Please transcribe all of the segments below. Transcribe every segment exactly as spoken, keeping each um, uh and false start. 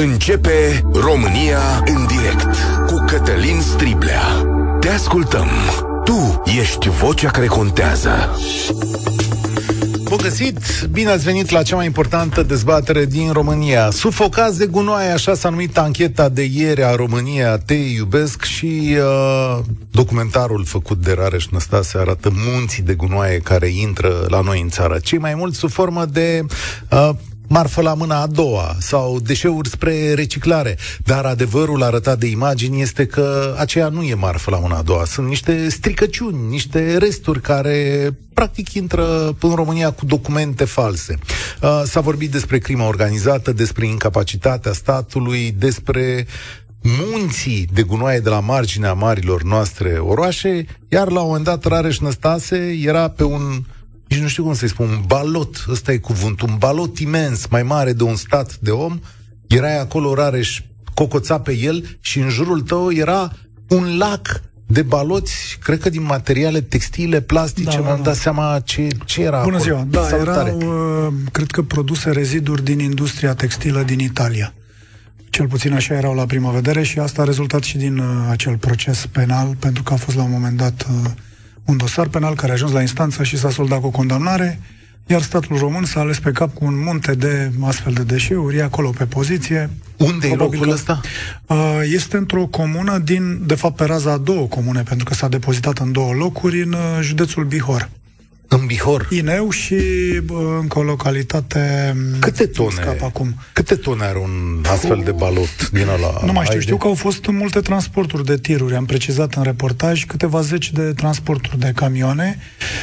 Începe România în direct cu Cătălin Striblea. Te ascultăm. Tu ești vocea care contează. Bun găsit! Bine ați venit la cea mai importantă dezbatere din România. Sufocați de gunoaie, așa s-a numit ancheta de ieri a România Te iubesc și uh, documentarul făcut de Rareș Năstase arată munții de gunoaie care intră la noi în țară. Cei mai mulți sub formă de uh, marfă la mâna a doua sau deșeuri spre reciclare. Dar adevărul arătat de imagini este că aceea nu e marfă la mâna a doua. Sunt niște stricăciuni, niște resturi care practic intră în România cu documente false. Uh, s-a vorbit despre crimă organizată, despre incapacitatea statului, despre munții de gunoaie de la marginea marilor noastre orașe, iar la un moment dat Rareș Năstase era pe un, nici nu știu cum să-i spun, un balot, ăsta e cuvântul, un balot imens, mai mare de un stat de om, erai acolo, Rareș, cocoța pe el și în jurul tău era un lac de baloți, cred că din materiale textile, plastice, da, m-am da, dat da. seama ce, ce era Bună acolo. ziua, da, Salutare. erau, uh, cred că produse reziduri din industria textilă din Italia. Cel puțin așa erau la prima vedere și asta a rezultat și din uh, acel proces penal, pentru că a fost la un moment dat uh, un dosar penal care a ajuns la instanță și s-a soldat cu o condamnare, iar statul român s-a ales pe cap cu un munte de astfel de deșeuri, e acolo pe poziție. Unde e Probabil locul că, ăsta? Uh, este într-o comună din, de fapt pe raza a două comune, pentru că s-a depozitat în două locuri, în uh, județul Bihor. În Bihor. Ineu și uh, încă o localitate. Câte tone? Scap acum. Câte tone are un astfel de balot din ăla? Nu mai știu, Ai știu de... că au fost multe transporturi de tiruri, am precizat în reportaj, câteva zeci de transporturi de camioane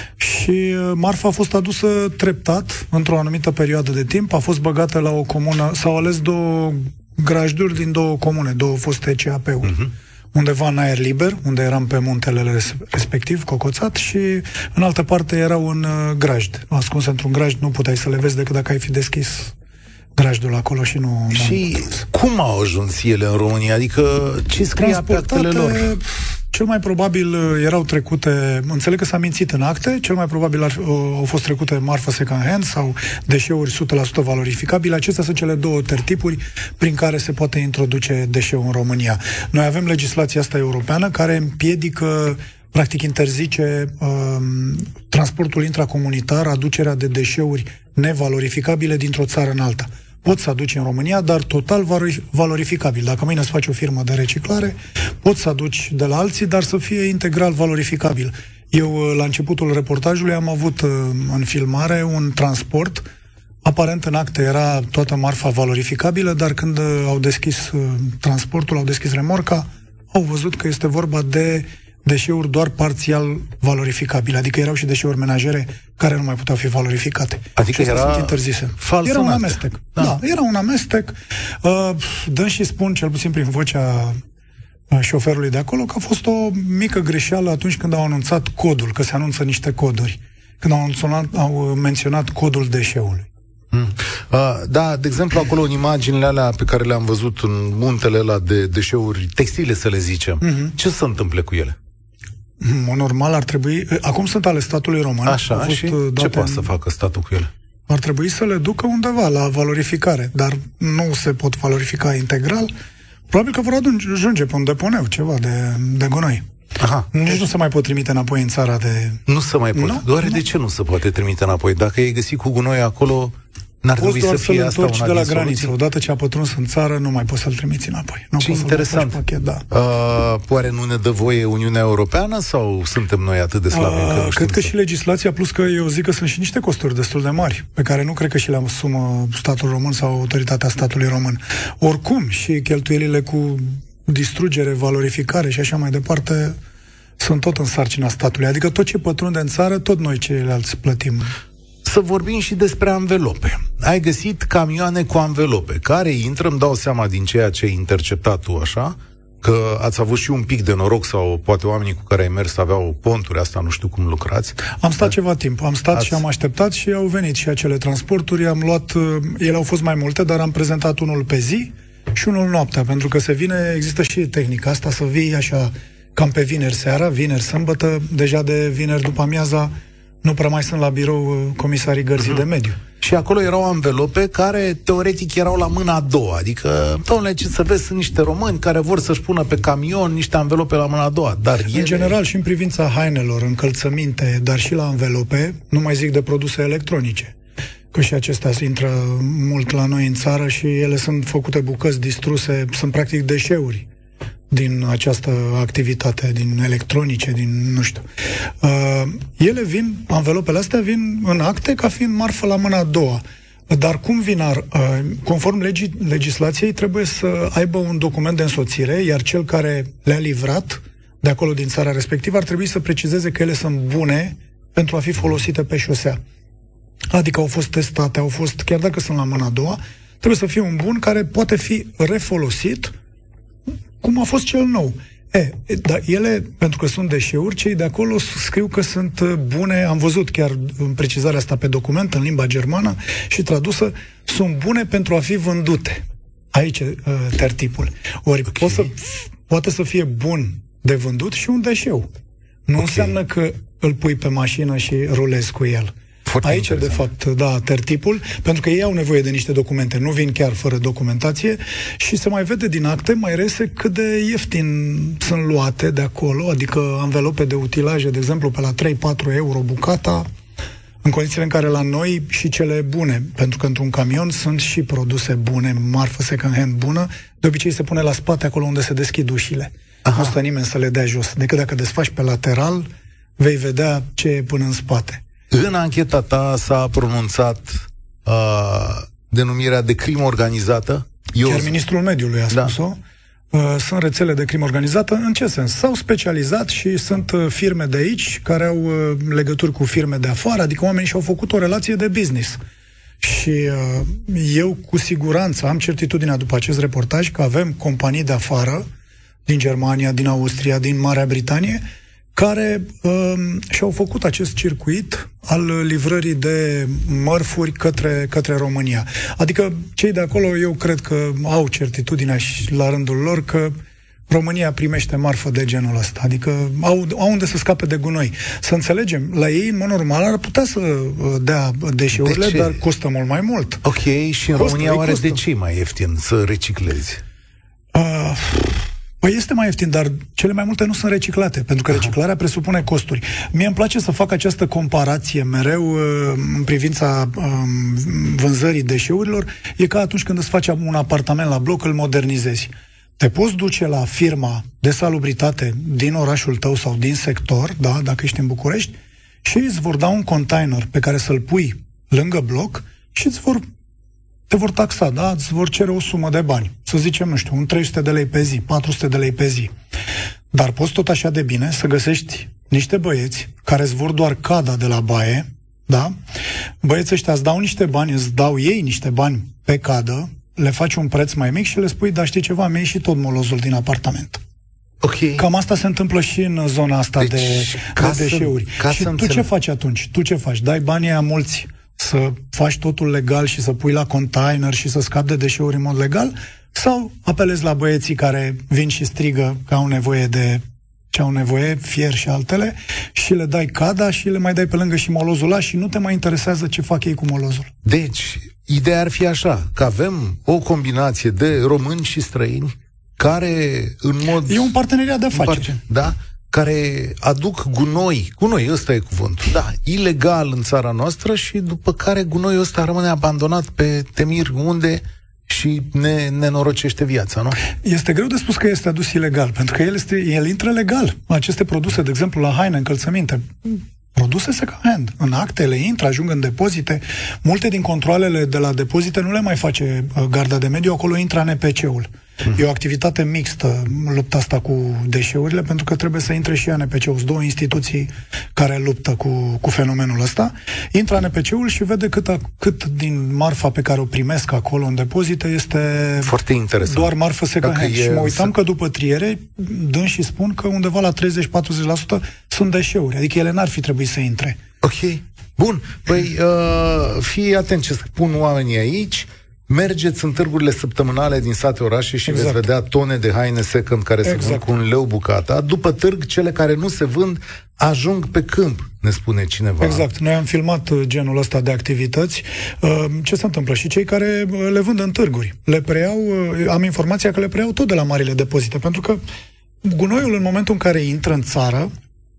și uh, marfa a fost adusă treptat, într-o anumită perioadă de timp, a fost băgată la o comună, s-au ales două grajduri din două comune, două foste C A P-uri. Uh-huh. Undeva în aer liber, unde eram pe muntele respectiv, cocoțat, și în altă parte era un uh, grajd. Ascuns într-un grajd, nu puteai să le vezi decât dacă ai fi deschis grajdul acolo și nu... Și cum au ajuns ele în România? Adică ce scria pe actele lor? Cel mai probabil erau trecute, înțeleg că s-a mințit în acte, cel mai probabil ar, au fost trecute marfă second hand sau deșeuri o sută la sută valorificabile. Acestea sunt cele două tertipuri prin care se poate introduce deșeul în România. Noi avem legislația asta europeană care împiedică, practic interzice um, transportul intracomunitar, aducerea de deșeuri nevalorificabile dintr-o țară în alta. Poți să aduci în România, dar total valorificabil. Dacă mâine îți faci o firmă de reciclare, poți să aduci de la alții, dar să fie integral valorificabil. Eu, la începutul reportajului, am avut în filmare un transport, aparent în acte era toată marfa valorificabilă, dar când au deschis transportul, au deschis remorca, au văzut că este vorba de deșeuri doar parțial valorificabile, adică erau și deșeuri menajere care nu mai puteau fi valorificate. Adică și era sunt interzise. Era un amestec. Da. da, era un amestec. Uh, dăm și spun, cel puțin prin vocea uh, șoferului de acolo, că a fost o mică greșeală atunci când au anunțat codul, că se anunță niște coduri. Când au, anunțat, au menționat codul deșeului. Mm. Uh, da, de exemplu, acolo în imaginile alea pe care le-am văzut în muntele ăla de deșeuri textile, să le zicem, mm-hmm. ce se întâmplă cu ele? În normal ar trebui... Acum sunt ale statului român. Așa, fost și ce poate în... să facă statul cu ele? Ar trebui să le ducă undeva la valorificare, dar nu se pot valorifica integral. Probabil că vor ajunge pe un deponeu, ceva de, de gunoi. Aha. Nici nu se mai pot trimite înapoi în țara de... Nu se mai pot. Nu? Doar nu. De ce nu se poate trimite înapoi? Dacă e găsit cu gunoi acolo, n-ar poți trebui să fie asta una de la din graniță. soluții? Odată ce a pătruns în țară, nu mai poți să-l trimiți înapoi. Nu ce poți interesant. Pachet, da. uh, Oare nu ne dă voie Uniunea Europeană sau suntem noi atât de slabi? Uh, că cred că să... și legislația, plus că eu zic că sunt și niște costuri destul de mari, pe care nu cred că și le asumă statul român sau autoritatea statului român. Oricum, și cheltuielile cu distrugere, valorificare și așa mai departe sunt tot în sarcina statului. Adică tot ce pătrunde în țară, tot noi ceilalți plătim. Să vorbim și despre anvelope. Ai găsit camioane cu anvelope care intră, îmi dau seama din ceea ce ai interceptat tu, așa, că ați avut și un pic de noroc sau poate oamenii cu care ai mers aveau ponturi, asta nu știu cum lucrați. Am stat da? ceva timp, am stat Ați... și am așteptat și au venit și acele transporturi, am luat, ele au fost mai multe, dar am prezentat unul pe zi și unul noaptea, pentru că se vine, există și tehnica asta, să vii așa cam pe vineri seara, vineri, sâmbătă, deja de vineri după amiaza Nu prea mai sunt la birou comisarii Gărzii uh-huh. de Mediu. Și acolo erau anvelope care, teoretic, erau la mâna a doua. Adică, domnule, ce să vezi, sunt niște români care vor să-și pună pe camion niște anvelope la mâna a doua. Dar ele... În general, și în privința hainelor, încălțăminte, dar și la anvelope, nu mai zic de produse electronice. Că și acestea intră mult la noi în țară și ele sunt făcute bucăți distruse, sunt practic deșeuri din această activitate, din electronice, din, nu știu. Uh, ele vin, anvelopele astea vin în acte ca fiind marfă la mâna a doua. Dar cum vin, ar, uh, conform legii, legislației, trebuie să aibă un document de însoțire, iar cel care le-a livrat de acolo din țara respectivă ar trebui să precizeze că ele sunt bune pentru a fi folosite pe șosea. Adică au fost testate, au fost, chiar dacă sunt la mâna a doua, trebuie să fie un bun care poate fi refolosit cum a fost cel nou. E, dar ele, pentru că sunt deșeuri, cei de acolo scriu că sunt bune, am văzut chiar în precizarea asta pe document, în limba germană, și tradusă, sunt bune pentru a fi vândute. Aici e tertipul. Ori okay. poate, să, poate să fie bun de vândut și un deșeu. Nu okay. înseamnă că îl pui pe mașină și rulezi cu el. Foarte Aici, interesant. De fapt, da, tertipul, pentru că ei au nevoie de niște documente, nu vin chiar fără documentație și se mai vede din acte, mai reiese cât de ieftin sunt luate de acolo, adică anvelope de utilaje, de exemplu, pe la trei patru euro bucata, în condițiile în care la noi și cele bune, pentru că într-un camion sunt și produse bune, marfă second-hand bună, de obicei se pune la spate acolo unde se deschid ușile. Aha. Nu stă nimeni să le dea jos, decât dacă desfaci pe lateral, vei vedea ce e până în spate. În ancheta ta s-a pronunțat uh, denumirea de crimă organizată? Eu... Chiar ministrul mediului a spus-o. Da. Uh, sunt rețele de crimă organizată. În ce sens? S-au specializat și sunt uh, firme de aici care au uh, legături cu firme de afară, adică oamenii și-au făcut o relație de business. Și uh, eu cu siguranță am certitudinea după acest reportaj că avem companii de afară, din Germania, din Austria, din Marea Britanie, care uh, și-au făcut acest circuit al livrării de mărfuri către, către România. Adică cei de acolo, eu cred că au certitudinea și la rândul lor că România primește marfă de genul ăsta. Adică au, au unde să scape de gunoi. Să înțelegem, la ei, în mod normal, ar putea să dea deșeurile, de dar costă mult mai mult. Ok, și în costă, România oare de ce e mai ieftin să reciclezi? Uh, Păi este mai ieftin, dar cele mai multe nu sunt reciclate, pentru că reciclarea presupune costuri. Mie îmi place să fac această comparație mereu în privința vânzării deșeurilor. E ca atunci când îți faci un apartament la bloc, îl modernizezi. Te poți duce la firma de salubritate din orașul tău sau din sector, da, dacă ești în București, și îți vor da un container pe care să-l pui lângă bloc și îți vor te vor taxa, da? Îți vor cere o sumă de bani. Să zicem, nu știu, un trei sute de lei pe zi, patru sute de lei pe zi. Dar poți tot așa de bine să găsești niște băieți care îți vor doar cada de la baie, da? Băieții ăștia îți dau niște bani, îți dau ei niște bani pe cadă, le faci un preț mai mic și le spui, da, știi ceva, mi-ai și tot molozul din apartament. Okay. Cam asta se întâmplă și în zona asta deci, de, de deșeuri. Să, și tu înțeleg. Ce faci atunci? Tu ce faci? Dai banii aia mulți să faci totul legal și să pui la container și să scapi de deșeuri în mod legal, sau apelezi la băieții care vin și strigă că au nevoie de ce au nevoie, fier și altele, și le dai cada și le mai dai pe lângă și molozul ăla și nu te mai interesează ce fac ei cu molozul. Deci, ideea ar fi așa, că avem o combinație de români și străini care în mod... E un parteneriat de afaceri. Da? Care aduc gunoi, gunoi, ăsta e cuvântul, da, ilegal în țara noastră și după care gunoiul ăsta rămâne abandonat pe temiri unde și ne nenorocește viața, nu? Este greu de spus că este adus ilegal, pentru că el, este, el intră legal. Aceste produse, de exemplu, la haine, încălțăminte, produse second-hand. În actele intră, ajung în depozite. Multe din controalele de la depozite nu le mai face garda de mediu, acolo intră N P C-ul. E o activitate mixtă, lupta asta cu deșeurile, pentru că trebuie să intre și A N P C-ul. Sunt două instituții care luptă cu, cu fenomenul ăsta. Intră A N P C-ul și vede cât, a, cât din marfa pe care o primesc acolo în depozite este foarte interesant. Doar marfă second-hand. Și mă uitam să... că după triere, dânsii spun că undeva la treizeci-patruzeci la sută sunt deșeuri. Adică ele n-ar fi trebuit să intre. Ok. Bun. Păi, uh, fii atent ce spun oamenii aici. Mergeți în târgurile săptămânale din sate, orașe și exact. veți vedea tone de haine second care exact. se vând cu un leu bucata. După târg, cele care nu se vând ajung pe câmp, ne spune cineva. Exact. Noi am filmat genul ăsta de activități. Ce se întâmplă? Și cei care le vând în târguri. Le preiau, am informația că le preiau tot de la marile depozite, pentru că gunoiul, în momentul în care intră în țară,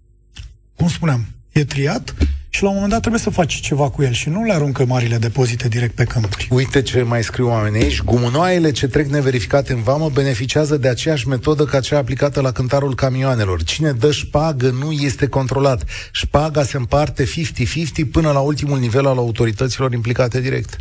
cum spuneam, e triat și la un moment dat trebuie să faci ceva cu el și nu le aruncă marile depozite direct pe câmpuri. Uite ce mai scriu oamenii aici. Gunoaiele ce trec neverificate în vamă beneficiază de aceeași metodă ca cea aplicată la cântarul camioanelor. Cine dă șpagă nu este controlat. Șpaga se împarte cincizeci cincizeci până la ultimul nivel al autorităților implicate direct.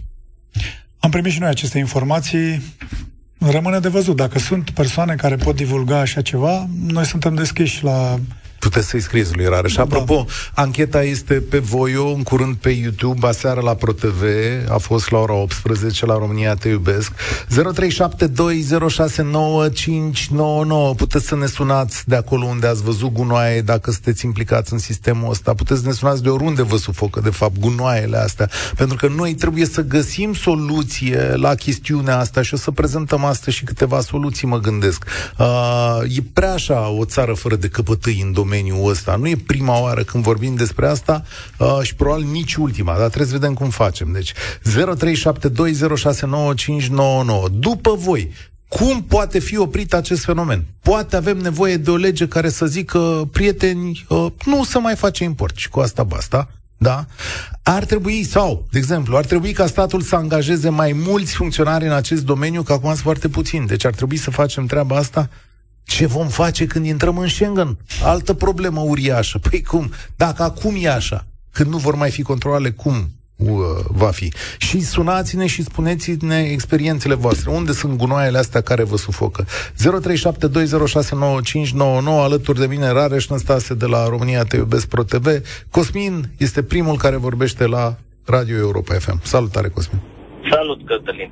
Am primit și noi aceste informații. Rămâne de văzut. Dacă sunt persoane care pot divulga așa ceva, noi suntem deschiși la... Puteți să-i scrieți lui Rareș. Și apropo, da. Ancheta este pe Voio, în curând pe YouTube, aseară la ProTV, a fost la ora optsprezece la România Te Iubesc. zero trei șapte doi zero șase nouă cinci nouă nouă. Puteți să ne sunați de acolo unde ați văzut gunoaie, dacă sunteți implicați în sistemul ăsta. Puteți să ne sunați de oriunde vă sufocă, de fapt, gunoaiele astea. Pentru că noi trebuie să găsim soluție la chestiunea asta și o să prezentăm astăzi și câteva soluții, mă gândesc. Uh, e prea așa o țară fără de căpătâi în domeniul ăsta. Nu e prima oară când vorbim despre asta uh, și probabil nici ultima, dar trebuie să vedem cum facem. Deci zero trei șapte doi zero șase nouă cinci nouă nouă. După voi, cum poate fi oprit acest fenomen? Poate avem nevoie de o lege care să zică, prieteni, uh, nu să mai face import și cu asta basta. Da? Ar trebui, sau, de exemplu, ar trebui ca statul să angajeze mai mulți funcționari în acest domeniu, că acum sunt foarte puțini. Deci ar trebui să facem treaba asta. Ce vom face când intrăm în Schengen? Altă problemă uriașă. Păi cum? Dacă acum e așa, când nu vor mai fi controle, cum uh, va fi? Și sunați-ne și spuneți-ne experiențele voastre. Unde sunt gunoaiele astea care vă sufocă? zero trei șapte doi zero șase nouă cinci nouă nouă. Alături de mine Rareș Năstase de la România Te Iubesc Pro T V. Cosmin este primul care vorbește la Radio Europa F M. Salutare, Cosmin. Salut, Cătălin.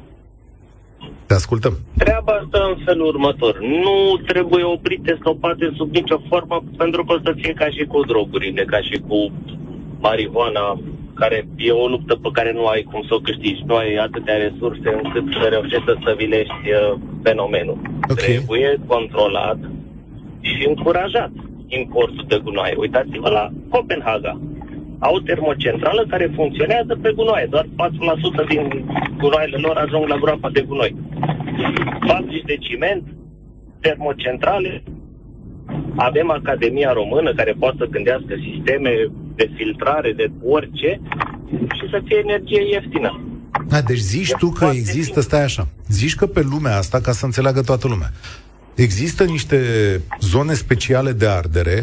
Te ascultăm. Treaba asta în felul următor. Nu trebuie oprite, stopate sub nicio formă, pentru că o să fie ca și cu drogurile, ca și cu marihuana, care e o luptă pe care nu ai cum să o câștigi. Nu ai atâtea resurse încât să reușești să stăvilești fenomenul. Okay. Trebuie controlat și încurajat importul de gunoaie. Uitați-vă la Copenhaga. Au termocentrală care funcționează pe gunoaie. Doar patru la sută din gunoaiele lor ajung la groapa de gunoi. Fabrici de ciment, termocentrale. Avem Academia Română care poate să gândească sisteme de filtrare, de orice, și să fie energie ieftină. Da, deci zici e tu că există, simplu. Stai așa, zici că pe lumea asta, ca să înțeleagă toată lumea, există niște zone speciale de ardere.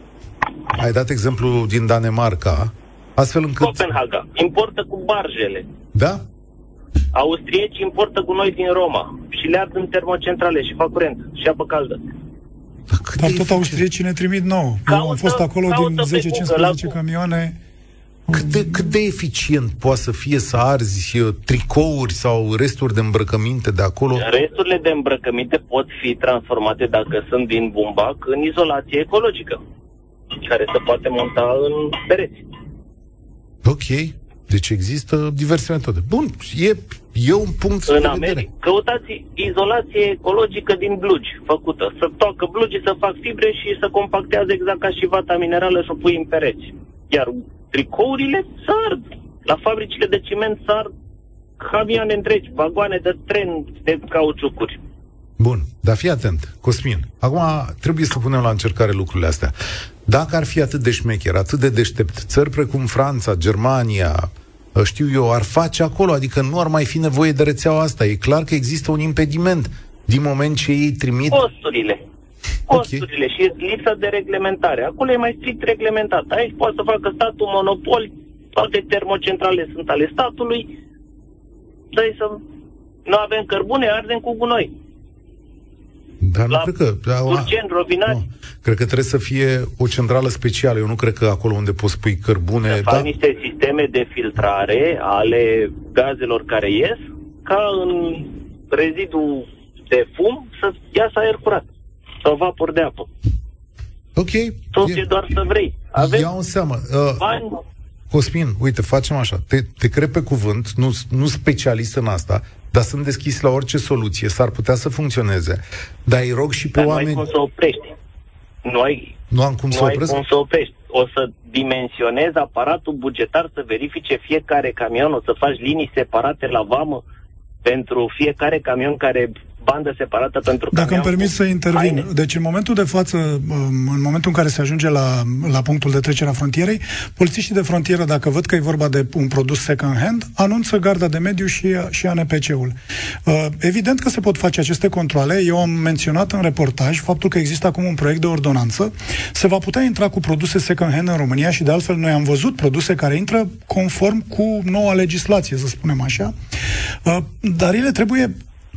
Ai dat exemplu din Danemarca, astfel încât... Copenhaga importă cu barjele. Da? Austrieci importă gunoi din Roma și le ard în termocentrale și fac curent și apă caldă. Dar tot austriecii ne trimit nou. Eu am fost acolo din zece cincisprezece camioane. Cât de, cât de eficient poate să fie să arzi tricouri sau resturi de îmbrăcăminte de acolo? Resturile de îmbrăcăminte pot fi transformate, dacă sunt din bumbac, în izolație ecologică, care se poate monta în pereți. Ok. Deci există diverse metode. Bun, e, e un punct în de America, vedere. Căutați izolație ecologică din blugi făcută. Să toacă blugii, să fac fibre și să compactează exact ca și vata minerală și o pui în pereți. Iar tricourile se ard. La fabricile de ciment se ard camioane întregi, vagoane de tren de cauciucuri. Bun, dar fii atent, Cosmin. Acum trebuie să punem la încercare lucrurile astea. Dacă ar fi atât de șmecher, atât de deștept, țări precum Franța, Germania, știu eu, ar face acolo, adică nu ar mai fi nevoie de rețeaua asta. E clar că există un impediment din moment ce ei trimit... Costurile. Costurile okay. Și lipsa de reglementare. Acolo e mai strict reglementat. Aici poate să facă statul monopol, toate termocentrale sunt ale statului, dă-i să... Nu avem cărbune, ardem cu gunoi. Dar nu la cred că... Urgent, Rovinari. Nu. Cred că trebuie să fie o centrală specială. Eu nu cred că acolo unde poți pui cărbune... Să fac da? niște sisteme de filtrare ale gazelor care ies, ca în rezidul de fum să iasă aer curat sau vapor de apă. Ok. Tot e doar să vrei. Avem iau în seamă. Uh, bani, Cosmin, uite, facem așa, te, te cred pe cuvânt, nu, nu specialist în asta, dar sunt deschis la orice soluție, s-ar putea să funcționeze, dar îi rog și pe dar oameni... Nu ai cum să oprești. Nu ai, nu am cum nu să ai opresc? cum să oprești. O să dimensionezi aparatul bugetar să verifice fiecare camion, o să faci linii separate la vamă pentru fiecare camion care... bandă separată pentru Dacă camion. îmi permit să intervin. Haine. Deci în momentul de față, în momentul în care se ajunge la, la punctul de trecere a frontierei, polițiștii de frontieră, dacă văd că e vorba de un produs second hand, anunță garda de mediu și, și A N P C-ul. Evident că se pot face aceste controale. Eu am menționat în reportaj faptul că există acum un proiect de ordonanță. Se va putea intra cu produse second hand în România și de altfel noi am văzut produse care intră conform cu noua legislație, să spunem așa. Dar ele trebuie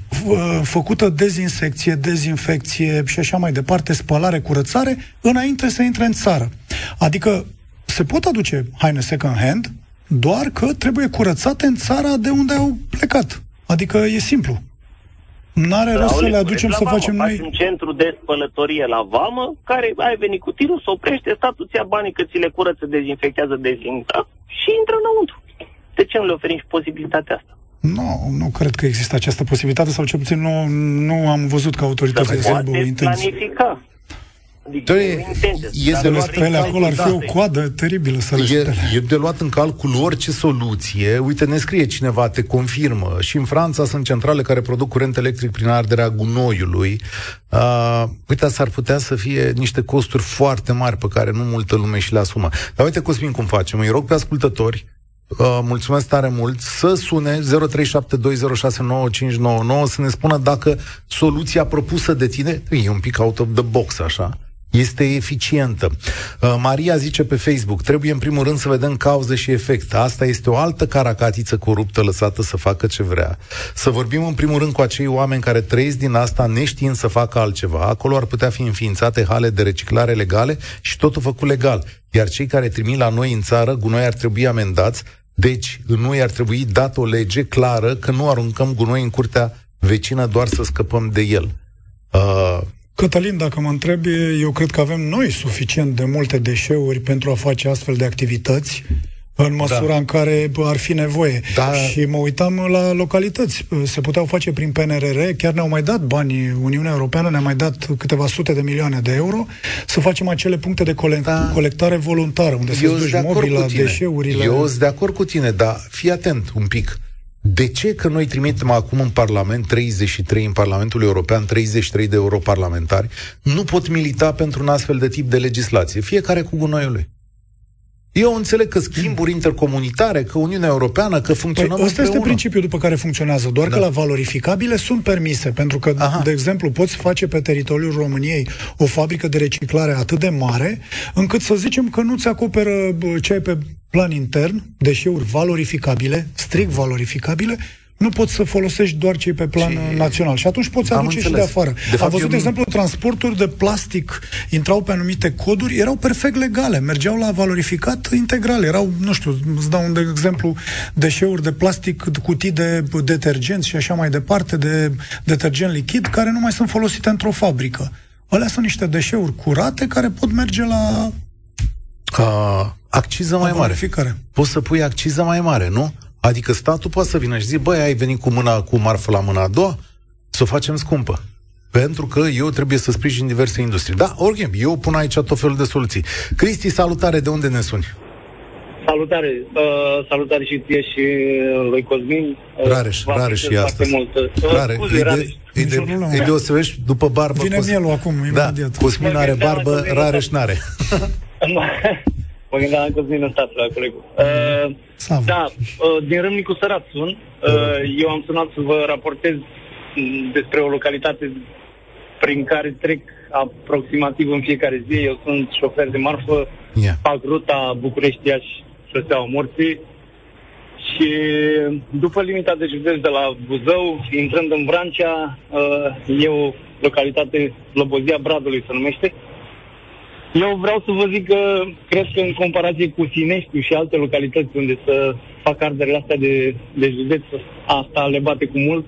făcută dezinsecție, dezinfecție și așa mai departe, spălare, curățare, înainte să intre în țară. Adică se pot aduce haine second hand, doar că trebuie curățate în țara de unde au plecat. Adică e simplu. N-are da, rost să le aducem aducem să vamă, facem noi... Faci un centru de spălătorie la vamă, care ai venit cu tirul, se oprește, statul ți ia banii că ți le curăță, dezinfectează, dezinfectează și intră înăuntru. De ce nu le oferim și posibilitatea asta? Nu, nu cred că există această posibilitate, sau cel puțin nu, nu am văzut că autoritățile să aibă o intenție. Planifica. Adică e, e de luat spele acolo, ar fi o coadă teribilă să le spele. E, e de luat în calcul orice soluție. Uite, ne scrie cineva, te confirmă. Și în Franța sunt centrale care produc curent electric prin arderea gunoiului. Uh, uite, s-ar putea să fie niște costuri foarte mari pe care nu multă lume și le asumă. Dar uite, Cosmin, cum facem. Îi rog pe ascultători, Uh, mulțumesc tare mult, să sune zero trei șapte doi zero șase nouă cinci nouă nouă să ne spună dacă soluția propusă de tine e un pic out of the box, așa, este eficientă. Uh, Maria zice pe Facebook, trebuie în primul rând să vedem cauze și efect. Asta este o altă caracatiță coruptă lăsată să facă ce vrea. Să vorbim în primul rând cu acei oameni care trăiesc din asta neștiind să facă altceva. Acolo ar putea fi înființate hale de reciclare legale și totul făcut legal. Iar cei care trimit la noi în țară gunoi ar trebui amendați. Deci, în noi ar trebui dat o lege clară că nu aruncăm gunoi în curtea vecină doar să scăpăm de el. Uh... Cătălin, dacă mă întrebi, eu cred că avem noi suficient de multe deșeuri pentru a face astfel de activități în măsura da. în care ar fi nevoie. Da. Și mă uitam la localități. Se puteau face prin P N R R, chiar ne-au mai dat bani, Uniunea Europeană ne-a mai dat câteva sute de milioane de euro să facem acele puncte de colect- da. colectare voluntară, unde să-ți duci mobila, deșeurile. Eu sunt de acord cu tine, dar fii atent un pic. De ce că noi trimitem acum în Parlament treizeci și trei, în Parlamentul European, treizeci și trei de europarlamentari, nu pot milita pentru un astfel de tip de legislație? Fiecare cu gunoiul lui. Eu înțeleg că schimburi intercomunitare, că Uniunea Europeană, că funcționăm păi, ăsta împreună. este principiul după care funcționează, doar da. că la valorificabile sunt permise, pentru că, Aha. de exemplu, poți face pe teritoriul României o fabrică de reciclare atât de mare, încât să zicem că nu-ți acoperă ce ai pe plan intern, deșeuri valorificabile, strict valorificabile, nu poți să folosești doar cei pe plan ce... național. Și atunci poți aduce și de afară. De fapt, Am văzut, eu... de exemplu, transporturi de plastic intrau pe anumite coduri, erau perfect legale, mergeau la valorificat integral. Erau, nu știu, îți dau un exemplu, deșeuri de plastic, cutii de detergenți și așa mai departe, de detergent lichid, care nu mai sunt folosite într-o fabrică. Alea sunt niște deșeuri curate care pot merge la... Uh, acciză mai mare. Poți să pui acciză mai mare, nu? Adică statul poate să vină și zic, băi, ai venit cu mâna cu marfă la mâna a doua, să o facem scumpă. Pentru că eu trebuie să sprijin diverse industrii. Da, oricum, eu pun aici tot felul de soluții. Cristi, salutare, de unde ne suni? Salutare, uh, salutare și ție și lui Cosmin. Rareș, uh, Rareș și astăzi. Mult. Uh, Rareș, scuze, îi, de, îi, de, îi deosebești după barbă. Vine Cos... mielul acum, imediat. Da, Cosmin are barbă, Rareș n-are. Mă gândeam că vin în stat la colegul. Uh, da, uh, din Râmnicu Sărat sun. Uh, eu am sunat să vă raportez despre o localitate prin care trec aproximativ în fiecare zi. Eu sunt șofer de marfă, yeah. fac ruta București-Iași, șoseaua Morții. Și după limita de județ de la Buzău, intrând în Vrancea, uh, e o localitate, Slobozia Bradului se numește. Eu vreau să vă zic că cred că în comparație cu Sineștiu și alte localități unde să fac arderile astea de, de județ, asta le bate cu mult.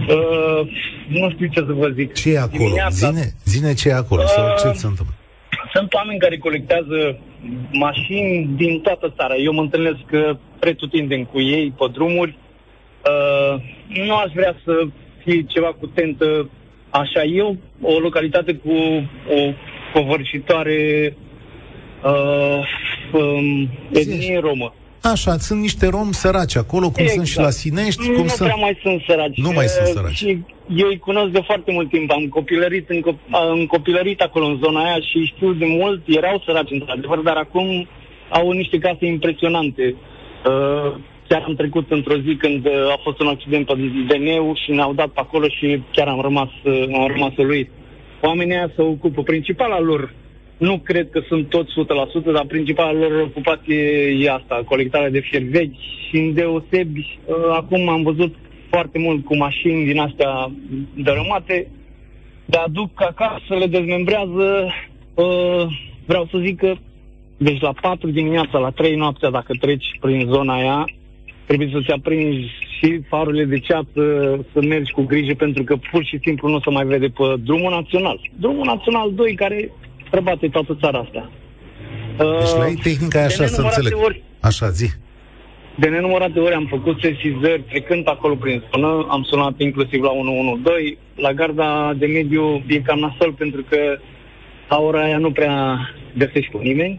Uh, nu știu ce să vă zic. Ce e acolo? Dimineața... Zine, zine ce e acolo, uh, sau ce se întâmplă? Sunt oameni care colectează mașini din toată țara. Eu mă întâlnesc pretutindeni cu ei pe drumuri. Uh, nu aș vrea să fie ceva cu tentă așa. Eu, o localitate cu o covârșitoare uh, um, etnie romă. Așa, sunt niște romi săraci acolo, cum exact. Sunt și la Sinești. Cum nu sunt... prea mai sunt săraci. Nu mai sunt săraci. Și eu îi cunosc de foarte mult timp. Am copilărit, în cop- am copilărit acolo în zona aia și știu de mult. Erau săraci într-adevăr, dar acum au niște case impresionante. Uh, chiar am trecut într-o zi când a fost un accident pe D N U și ne-au dat pe acolo și chiar am rămas, am rămas uluit. Oamenii aia se ocupă. Principala lor, nu cred că sunt toți o sută la sută, dar principala lor ocupație e asta, colectarea de fier vechi și îndeosebi. Uh, acum am văzut foarte mult cu mașini din astea dărâmate, le aduc acasă, le dezmembrează. Uh, vreau să zic că deci la patru dimineața, la trei noaptea, dacă treci prin zona aia, trebuie să-ți aprinzi și farurile de ceață, să mergi cu grijă, pentru că pur și simplu nu se mai vede pe drumul național. Drumul național doi, care străbate toată țara asta. Deci la ei tehnica e așa, să înțeleg. Ori, așa, zi. De nenumărate ori am făcut sesizări trecând acolo prin zonă, am sunat inclusiv la unu unu doi, la garda de mediu e cam nasol, pentru că la ora aia nu prea găsești cu nimeni.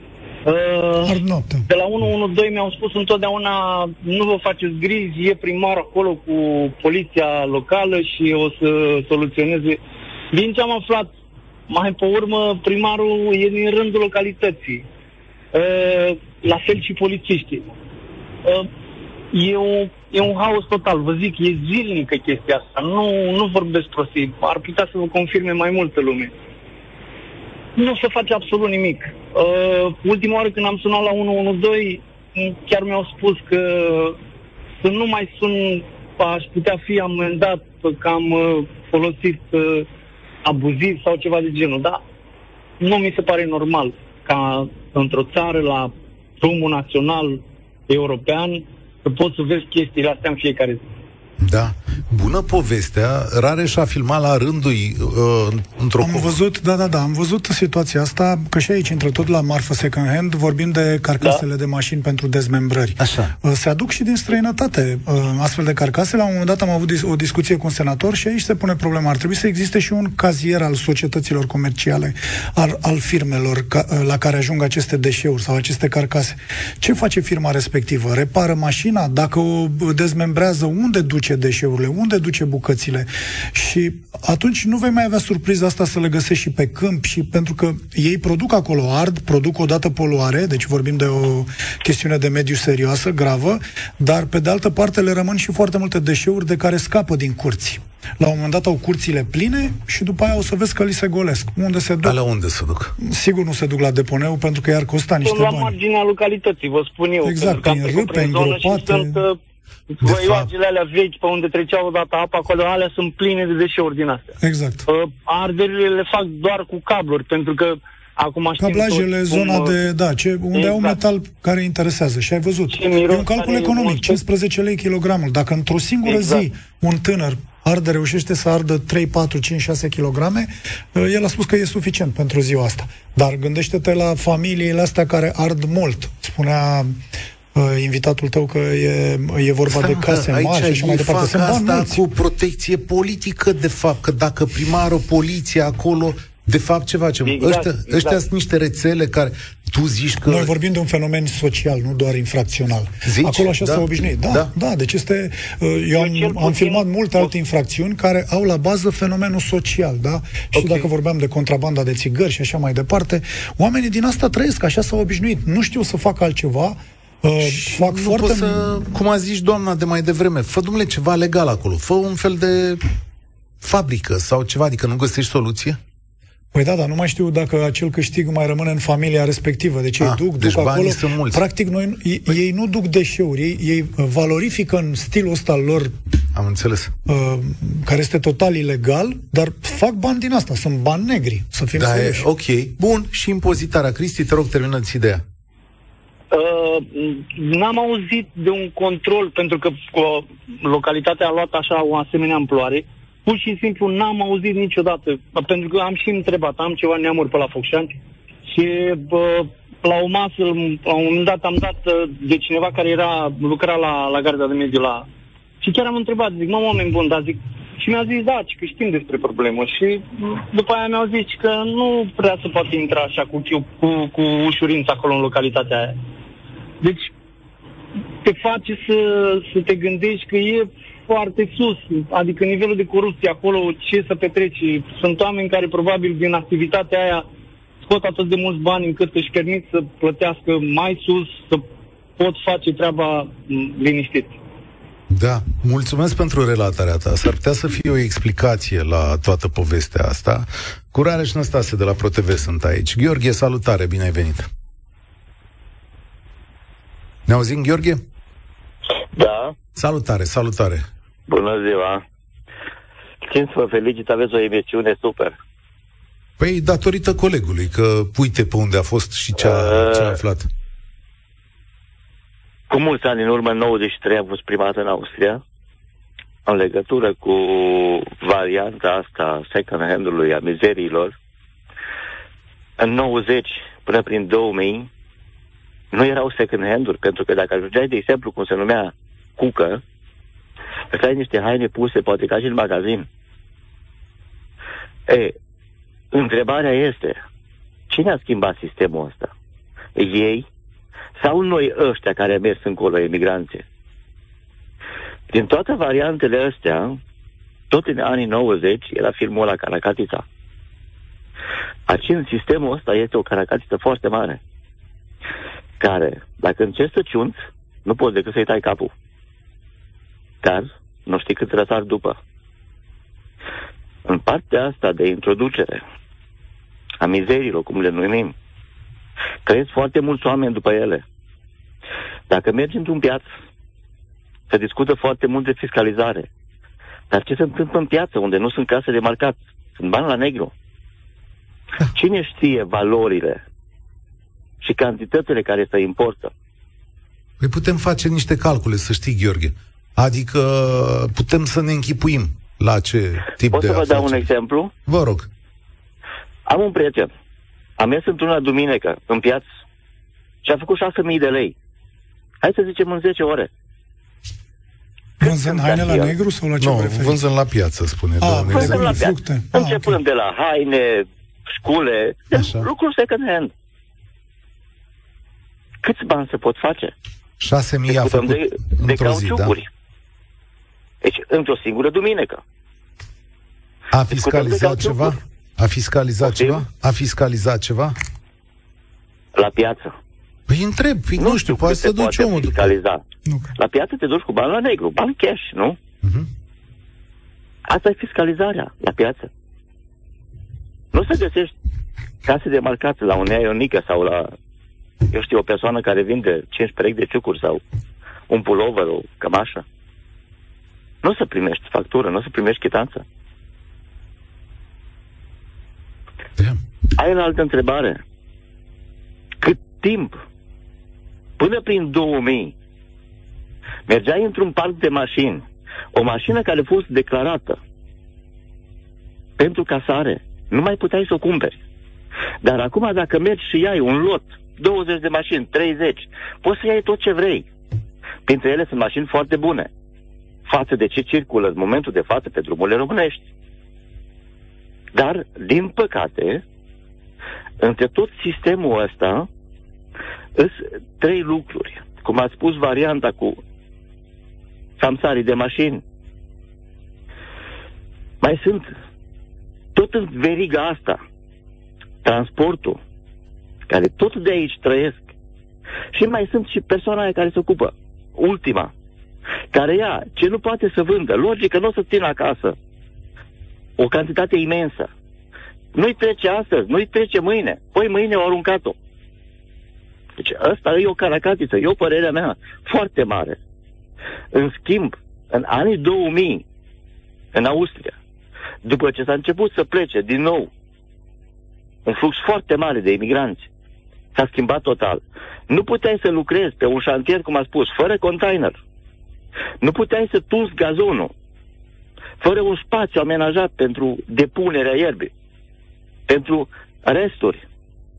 Uh, de la unu unu doi mi-au spus întotdeauna, nu vă faceți griji, e primar acolo cu poliția locală și o să soluționeze. Din ce am aflat mai pe urmă, primarul e din rândul localității. Uh, la fel și polițiștii. Uh, e, o, e un haos total, vă zic, e zilnică chestia asta. Nu, nu vorbesc prostii, ar putea să vă confirme mai multă lume. Nu se face absolut nimic. Uh, ultima oară când am sunat la unu unu doi, chiar mi-au spus că să nu mai sun, aș putea fi amendat că am uh, folosit uh, abuziv sau ceva de genul. Dar nu mi se pare normal ca într-o țară la drumul național european să poți să vezi chestiile astea în fiecare zi. Da. Bună povestea. Rareș a filmat la rândul uh, într-o... Am văzut, da, da, da, am văzut situația asta, că și aici, între tot la marfă second hand, vorbim de carcasele da. de mașini pentru dezmembrări. Așa. Uh, se aduc și din străinătate uh, astfel de carcase. La un moment dat am avut dis- o discuție cu un senator și aici se pune problema. Ar trebui să existe și un cazier al societăților comerciale, al, al firmelor ca, uh, la care ajung aceste deșeuri sau aceste carcase. Ce face firma respectivă? Repară mașina? Dacă o dezmembrează, unde duce deșeurile, unde duce bucățile? Și atunci nu vei mai avea surpriza asta să le găsești și pe câmp, și pentru că ei produc acolo, ard, produc odată poluare, deci vorbim de o chestiune de mediu serioasă, gravă, dar pe de altă parte le rămân și foarte multe deșeuri de care scapă din curți. La un moment dat au curțile pline și după aia o să vezi că li se golesc. Unde se duc? Alea unde se duc? Sigur nu se duc la deponeu, pentru că i-ar costa niște la bani. La marginea localității, vă spun eu. Exact, prin râpe, îngropate. Voioagele alea vechi pe unde trecea odată apa, acolo alea sunt pline de deșeuri din astea. Exact. Uh, arderile le fac doar cu cabluri, pentru că acum știm cablajele, tot zona cum, de, da, ce, unde exact. au metal care interesează. Și ai văzut. Și e un calcul economic, cincisprezece lei kilogramul. Dacă într-o singură exact. zi un tânăr arde, reușește să ardă trei, patru, cinci, șase kilograme, el a spus că e suficient pentru ziua asta. Dar gândește-te la familiile astea care ard mult. Spunea Uh, invitatul tău că e, e vorba Stai, de case mari și așa mai departe. Sunt asta mulți. Cu protecție politică, de fapt, că dacă primarul, poliția acolo, de fapt ce facem? Exact, ăștia, exact. ăștia sunt niște rețele care tu zici că... Noi vorbim de un fenomen social, nu doar infracțional. Zici? Acolo așa da. s-a obișnuit. Da, da, da, deci este... Eu, eu am, am filmat multe alte infracțiuni care au la bază fenomenul social, da? Și okay. dacă vorbeam de contrabanda de țigări și așa mai departe, oamenii din asta trăiesc, așa s-au obișnuit. Nu știu să facă altceva. Uh, fac nu foarte... poți să, cum a zis doamna de mai devreme, fă, domnule, ceva legal acolo, fă un fel de fabrică sau ceva, adică nu găsești soluție? Păi da, dar nu mai știu dacă acel câștig mai rămâne în familia respectivă. Deci ei ah, duc, deci duc acolo. Sunt mulți. Practic, noi, ei, păi... ei nu duc deșeuri, ei, ei valorifică în stilul ăsta lor. Am înțeles. Uh, care este total ilegal, dar fac bani din asta, sunt bani negri, să fim da, serioși. E, ok, bun, și impozitarea. Cristi, te rog, termină-ți ideea. Uh, n-am auzit de un control, pentru că uh, localitatea a luat așa o asemenea amploare. Pur și simplu n-am auzit niciodată, pentru că am și întrebat, am ceva neamuri pe la Focșani Și bă, la o masă, la un moment dat am dat de cineva care era lucra la, la garda de mediu la... Și chiar am întrebat, zic, mă, oameni buni, dar zic... Și mi-a zis, da, că știm despre problemă. Și după aia mi-au zis că nu prea se poate intra așa cu, cu, cu ușurință acolo în localitatea aia. Deci te face să, să te gândești că e foarte sus, adică nivelul de corupție acolo, ce să petreci. Sunt oameni care probabil din activitatea aia scot atât de mulți bani încât își permit să plătească mai sus, să pot face treaba liniștit. Da, mulțumesc pentru relatarea ta. S-ar putea să fie o explicație la toată povestea asta. Curare și Năstase de la ProTV sunt aici. Gheorghe, salutare, bine ai venit. Ne auzim, Gheorghe? Da. Salutare, salutare. Bună ziua. Țin să vă felicit, aveți o emisiune super. Păi, datorită colegului, că uite pe unde a fost și ce a, uh, ce a aflat. Cu mulți ani în urmă, în nouăzeci și trei, am fost prima dată în Austria, în legătură cu varianta asta second hand-ului, a mizeriilor. În nouăzeci până prin două mii nu erau second hand-uri, pentru că dacă ajungeai, de exemplu, cum se numea cucă, să ai niște haine puse, poate ca și în magazin. E, întrebarea este, cine a schimbat sistemul ăsta? Ei sau noi ăștia care am mers încolo, emigranții? Din toate variantele astea, tot în anii nouăzeci, era filmul ăla Caracatița. Aici, în sistemul ăsta, este o caracatiță foarte mare, care, dacă încerci să ciunți, nu poți decât să-i tai capul. Dar nu știi cât răsar după. În partea asta de introducere a mizerilor, cum le numim, cresc foarte mulți oameni după ele. Dacă mergi într-un piață, se discută foarte mult de fiscalizare. Dar ce se întâmplă în piață, unde nu sunt case de marcat? Sunt bani la negru. Cine știe valorile și cantitățile care se importă? Păi putem face niște calcule, să știi, Gheorghe. Adică putem să ne închipuim la ce tip Pot de să vă afaceri. dau un exemplu? Vă rog. Am un prieten. Am mers într-una duminică în piață și a făcut șase mii de lei. Hai să zicem în zece ore. Vânzând haine la negru sau la ce Nu, preferi? vânzând la piață, spune. A, domnule. Vânzând la piață. fructe. Începând Ah, okay. de la haine, scule, Așa. lucruri second hand. Câți bani se pot face? șase mii a Discutăm făcut de, de într-o zi, da? cauciucuri. Deci, într-o singură duminică. A fiscalizat Discutăm de ceva? A fiscalizat Poftim? ceva? A fiscalizat ceva? La piață. Păi întreb, păi, nu, nu știu, poate să duci omul după. fiscaliza. Nu. La piață te duci cu bani la negru, bani cash, nu? Uh-huh. Asta e fiscalizarea la piață. Nu să găsești case de marcați la un Ionică sau la, eu știu, o persoană care vinde cinci perechi de ciucuri sau un pulover, o cămașă. Nu o să primești factură, nu o să primești chitanță. Damn. Ai la altă întrebare. Cât timp? Până prin două mii mergeai într-un parc de mașini, o mașină care a fost declarată pentru casare, nu mai puteai să o cumperi. Dar acum dacă mergi și iai un lot, douăzeci de mașini, treizeci, poți să iai tot ce vrei. Printre ele sunt mașini foarte bune, față de ce circulă în momentul de față pe drumurile românești. Dar, din păcate, între tot sistemul ăsta sunt trei lucruri. Cum a spus varianta cu samsarii de mașini. Mai sunt tot în veriga asta transportul, care tot de aici trăiesc. Și mai sunt și persoana aia care se ocupă, ultima, care ia ce nu poate să vândă. Logic că nu o să țină acasă o cantitate imensă. Nu-i trece astăzi, nu-i trece mâine. Păi mâine au aruncat-o. Deci ăsta e o caracatiță, e o părerea mea foarte mare. În schimb, în anii două mii, în Austria, după ce s-a început să plece din nou un flux foarte mare de imigranți, s-a schimbat total. Nu puteai să lucrezi pe un șantier, cum a spus, fără container. Nu puteai să tunzi gazonul fără un spațiu amenajat pentru depunerea ierbii, pentru resturi.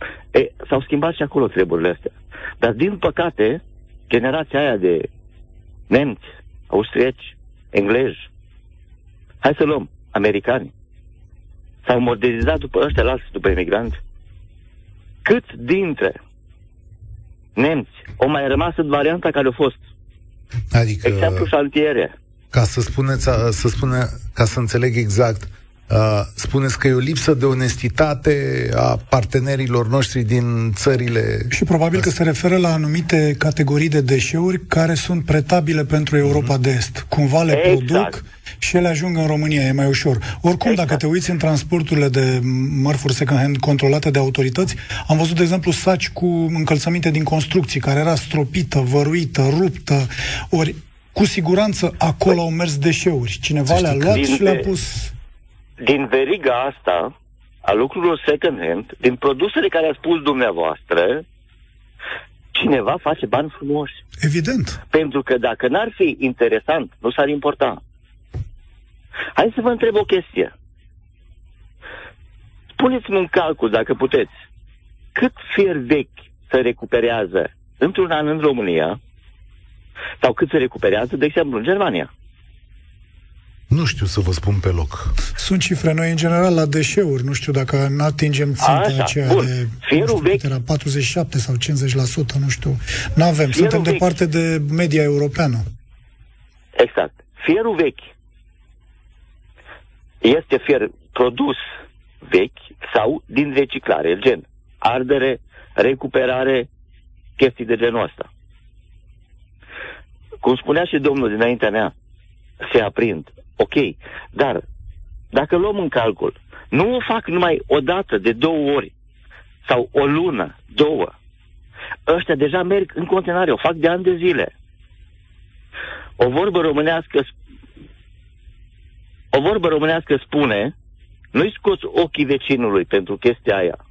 E, s-au schimbat și acolo treburile astea. Dar, din păcate, generația aia de nemți, austrieci, englezi, hai să luăm, americani, s-au modernizat după ăștia alții, după emigranți. Cât dintre nemți au mai rămas în varianta care a fost? Adică, exemplu șantiere. Ca să spuneți, să spune, ca să înțeleg exact, uh, spuneți că e o lipsă de onestitate a partenerilor noștri din țările... Și probabil că se referă la anumite categorii de deșeuri care sunt pretabile pentru Europa mm-hmm. de Est. Cumva le exact. produc și ele ajung în România, e mai ușor. Oricum, exact. Dacă te uiți în transporturile de mărfuri second-hand controlate de autorități, am văzut, de exemplu, saci cu încălțăminte din construcții, care era stropită, văruită, ruptă, ori cu siguranță acolo au mers deșeuri. Cineva le-a luat și le-a pus... Din veriga asta, a lucrurilor second-hand, din produsele care a spus dumneavoastră, cineva face bani frumoși. Evident. Pentru că dacă n-ar fi interesant, nu s-ar importa. Hai să vă întreb o chestie. Spuneți-mi un calcul, dacă puteți. Cât fier vechi se recuperează într-un an în România sau cât se recuperează, de exemplu, în Germania? Nu știu să vă spun pe loc. Sunt cifre noi, în general, la deșeuri. Nu știu dacă nu atingem ținta Așa, aceea bun. de Fierul vechi... era patruzeci și șapte sau cincizeci la sută, nu știu. N-avem, suntem vechi. Departe de media europeană. Exact. Fierul vechi este fier produs vechi sau din reciclare, gen ardere, recuperare, chestii de genul ăsta. Cum spunea și domnul dinaintea mea, se aprind. Ok, dar dacă luăm în calcul, nu o fac numai o dată, de două ori, sau o lună, două. Ăștia deja merg în contenare, o fac de ani de zile. O vorbă românească o vorbă românească spune, nu-i scoți ochii vecinului pentru chestia aia.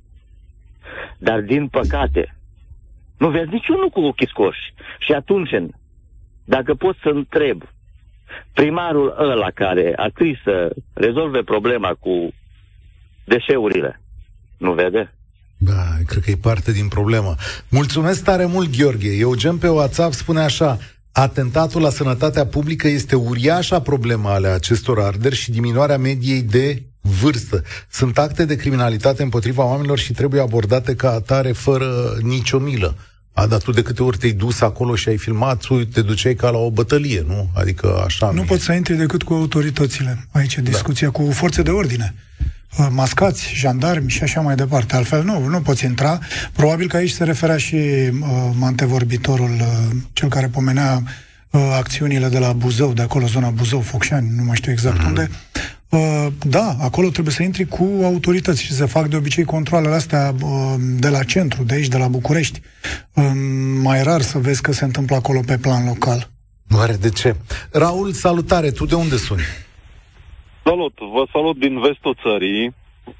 Dar, din păcate, nu vezi niciunul cu ochii scoși. Și atunci, dacă pot să întreb primarul ăla care ar trebui să rezolve problema cu deșeurile, nu vede? Da, cred că e parte din problemă. Mulțumesc tare mult, Gheorghe. Eugen pe WhatsApp spune așa: atentatul la sănătatea publică este uriașa problemă ale acestor arderi și diminuarea mediei de vârstă. Sunt acte de criminalitate împotriva oamenilor și trebuie abordate ca atare fără nicio milă. A, dar tu de câte ori te-ai dus acolo și ai filmat, te duceai ca la o bătălie, nu? Adică așa... Nu poți să intri decât cu autoritățile. Aici e discuția, da. Cu forțe de ordine. Mascați, jandarmi și așa mai departe. Altfel nu, nu poți intra. Probabil că aici se referea și uh, antevorbitorul, uh, cel care pomenea uh, acțiunile de la Buzău, de acolo, zona Buzău, Focșani, nu mai știu exact mm-hmm. unde. Uh, da, acolo trebuie să intri cu autorități și se fac de obicei controalele astea uh, de la centru, de aici, de la București. Uh, mai rar să vezi că se întâmplă acolo pe plan local. Oare de ce? Raul, salutare, tu de unde suni? Salut, vă salut din vestul țării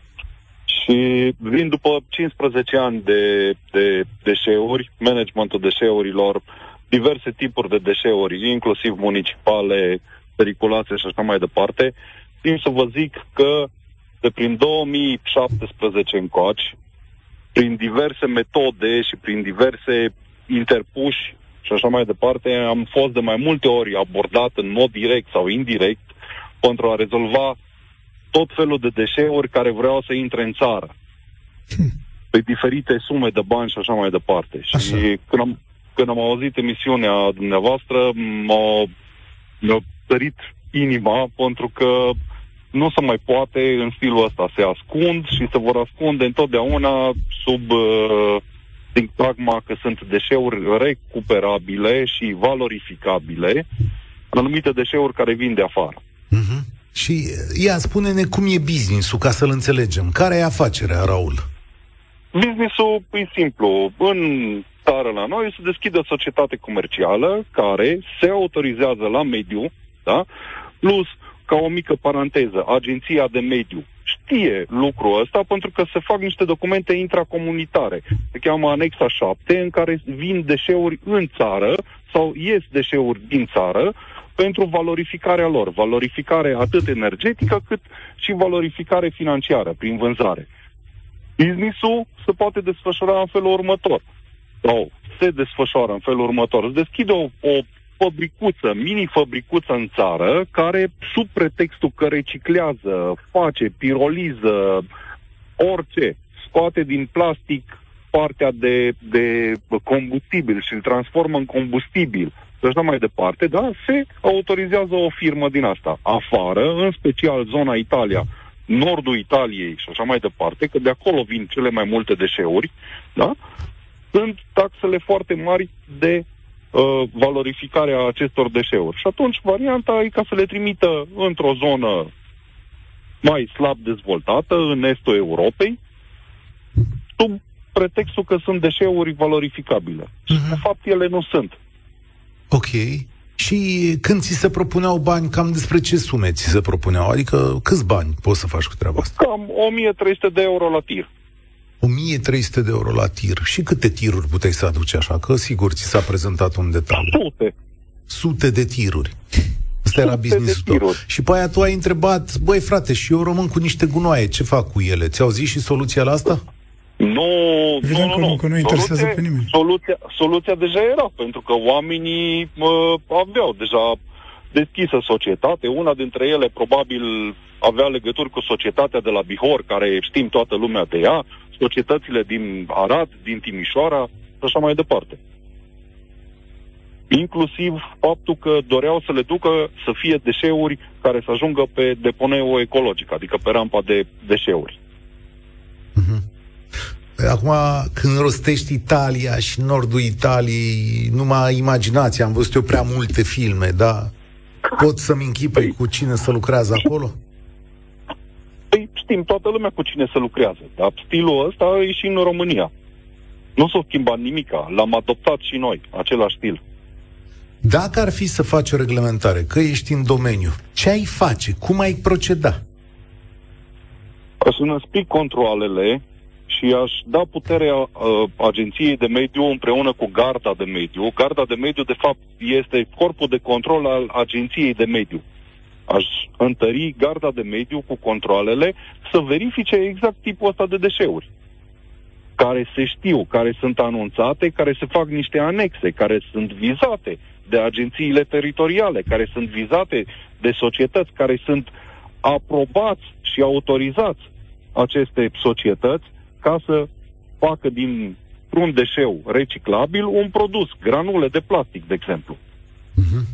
și vin după cincisprezece ani de, de deșeuri, managementul deșeurilor, diverse tipuri de deșeuri, inclusiv municipale, periculoase și așa mai departe. Timp să vă zic că de prin două mii șaptesprezece încoace, prin diverse metode și prin diverse interpuși și așa mai departe, am fost de mai multe ori abordat în mod direct sau indirect pentru a rezolva tot felul de deșeuri care vreau să intre în țară. Pe diferite sume de bani și așa mai departe. Așa. Și când am, când am auzit emisiunea dumneavoastră, m-a, mi-a tărit inima, pentru că nu se mai poate în stilul ăsta. Se ascund și se vor ascunde întotdeauna sub uh, sintagma că sunt deșeuri recuperabile și valorificabile, anumite deșeuri care vin de afară. Uh-huh. Și ia, spune-ne cum e business-ul, ca să-l înțelegem. Care e afacerea, Raul? Business-ul e simplu. În țară la noi se deschide o societate comercială care se autorizează la mediu, da? Plus, ca o mică paranteză, Agenția de Mediu știe lucrul ăsta pentru că se fac niște documente intracomunitare. Se cheamă Anexa șapte, în care vin deșeuri în țară sau ies deșeuri din țară pentru valorificarea lor. Valorificare atât energetică cât și valorificare financiară, prin vânzare. Business-ul se poate desfășura în felul următor. Sau se desfășoară în felul următor. Se deschide o, o fabricuță, mini-fabricuță în țară, care, sub pretextul că reciclează, face, piroliză, orice, scoate din plastic partea de, de combustibil și îl transformă în combustibil și așa mai departe, da, se autorizează o firmă din asta. Afară, în special zona Italia, nordul Italiei și așa mai departe, că de acolo vin cele mai multe deșeuri, da, sunt taxele foarte mari de uh, valorificare a acestor deșeuri. Și atunci varianta e ca să le trimită într-o zonă mai slab dezvoltată, în estul Europei, sub pretextul că sunt deșeuri valorificabile. Uh-huh. Și de fapt ele nu sunt. Ok. Și când ți se propuneau bani, cam despre ce sume ți se propuneau? Adică câți bani poți să faci cu treaba asta? Cam o mie trei sute de euro la tir. o mie trei sute de euro la tir. Și câte tiruri puteai să aduci așa? Că sigur ți s-a prezentat un detaliu. Sute. Sute de tiruri. Asta era business-ul tău. Și pe aia tu ai întrebat, băi frate, și eu rămân cu niște gunoaie, ce fac cu ele? Ți-au zis și soluția la asta? Nu, Evident nu, că nu, nu, că nu interesează soluția, pe nimeni. Soluția, soluția deja era, pentru că oamenii mă, aveau deja deschisă societate. Una dintre ele probabil avea legături cu societatea de la Bihor, care știm toată lumea de ea, societățile din Arad, din Timișoara și așa mai departe. Inclusiv faptul că doreau să le ducă să fie deșeuri care să ajungă pe deponeul ecologic, adică pe rampa de deșeuri. Mm-hmm. Acum, când rostești Italia și nordul Italiei, numai imaginație, am văzut eu prea multe filme, da? Pot să-mi închipui cu cine să lucrează acolo? Păi știm toată lumea cu cine să lucrează, dar stilul ăsta e și în România. Nu s-a schimbat nimica, l-am adoptat și noi, același stil. Dacă ar fi să faci o reglementare, că ești în domeniu, ce ai face? Cum ai proceda? Aș înăspri controalele și aș da puterea uh, Agenției de Mediu împreună cu Garda de Mediu. Garda de Mediu, de fapt, este corpul de control al Agenției de Mediu. Aș întări Garda de Mediu cu controalele să verifice exact tipul ăsta de deșeuri, care se știu, care sunt anunțate, care se fac niște anexe, care sunt vizate de agențiile teritoriale, care sunt vizate de societăți, care sunt aprobați și autorizați aceste societăți ca să facă dintr-un deșeu reciclabil un produs, granule de plastic, de exemplu. Uh-huh.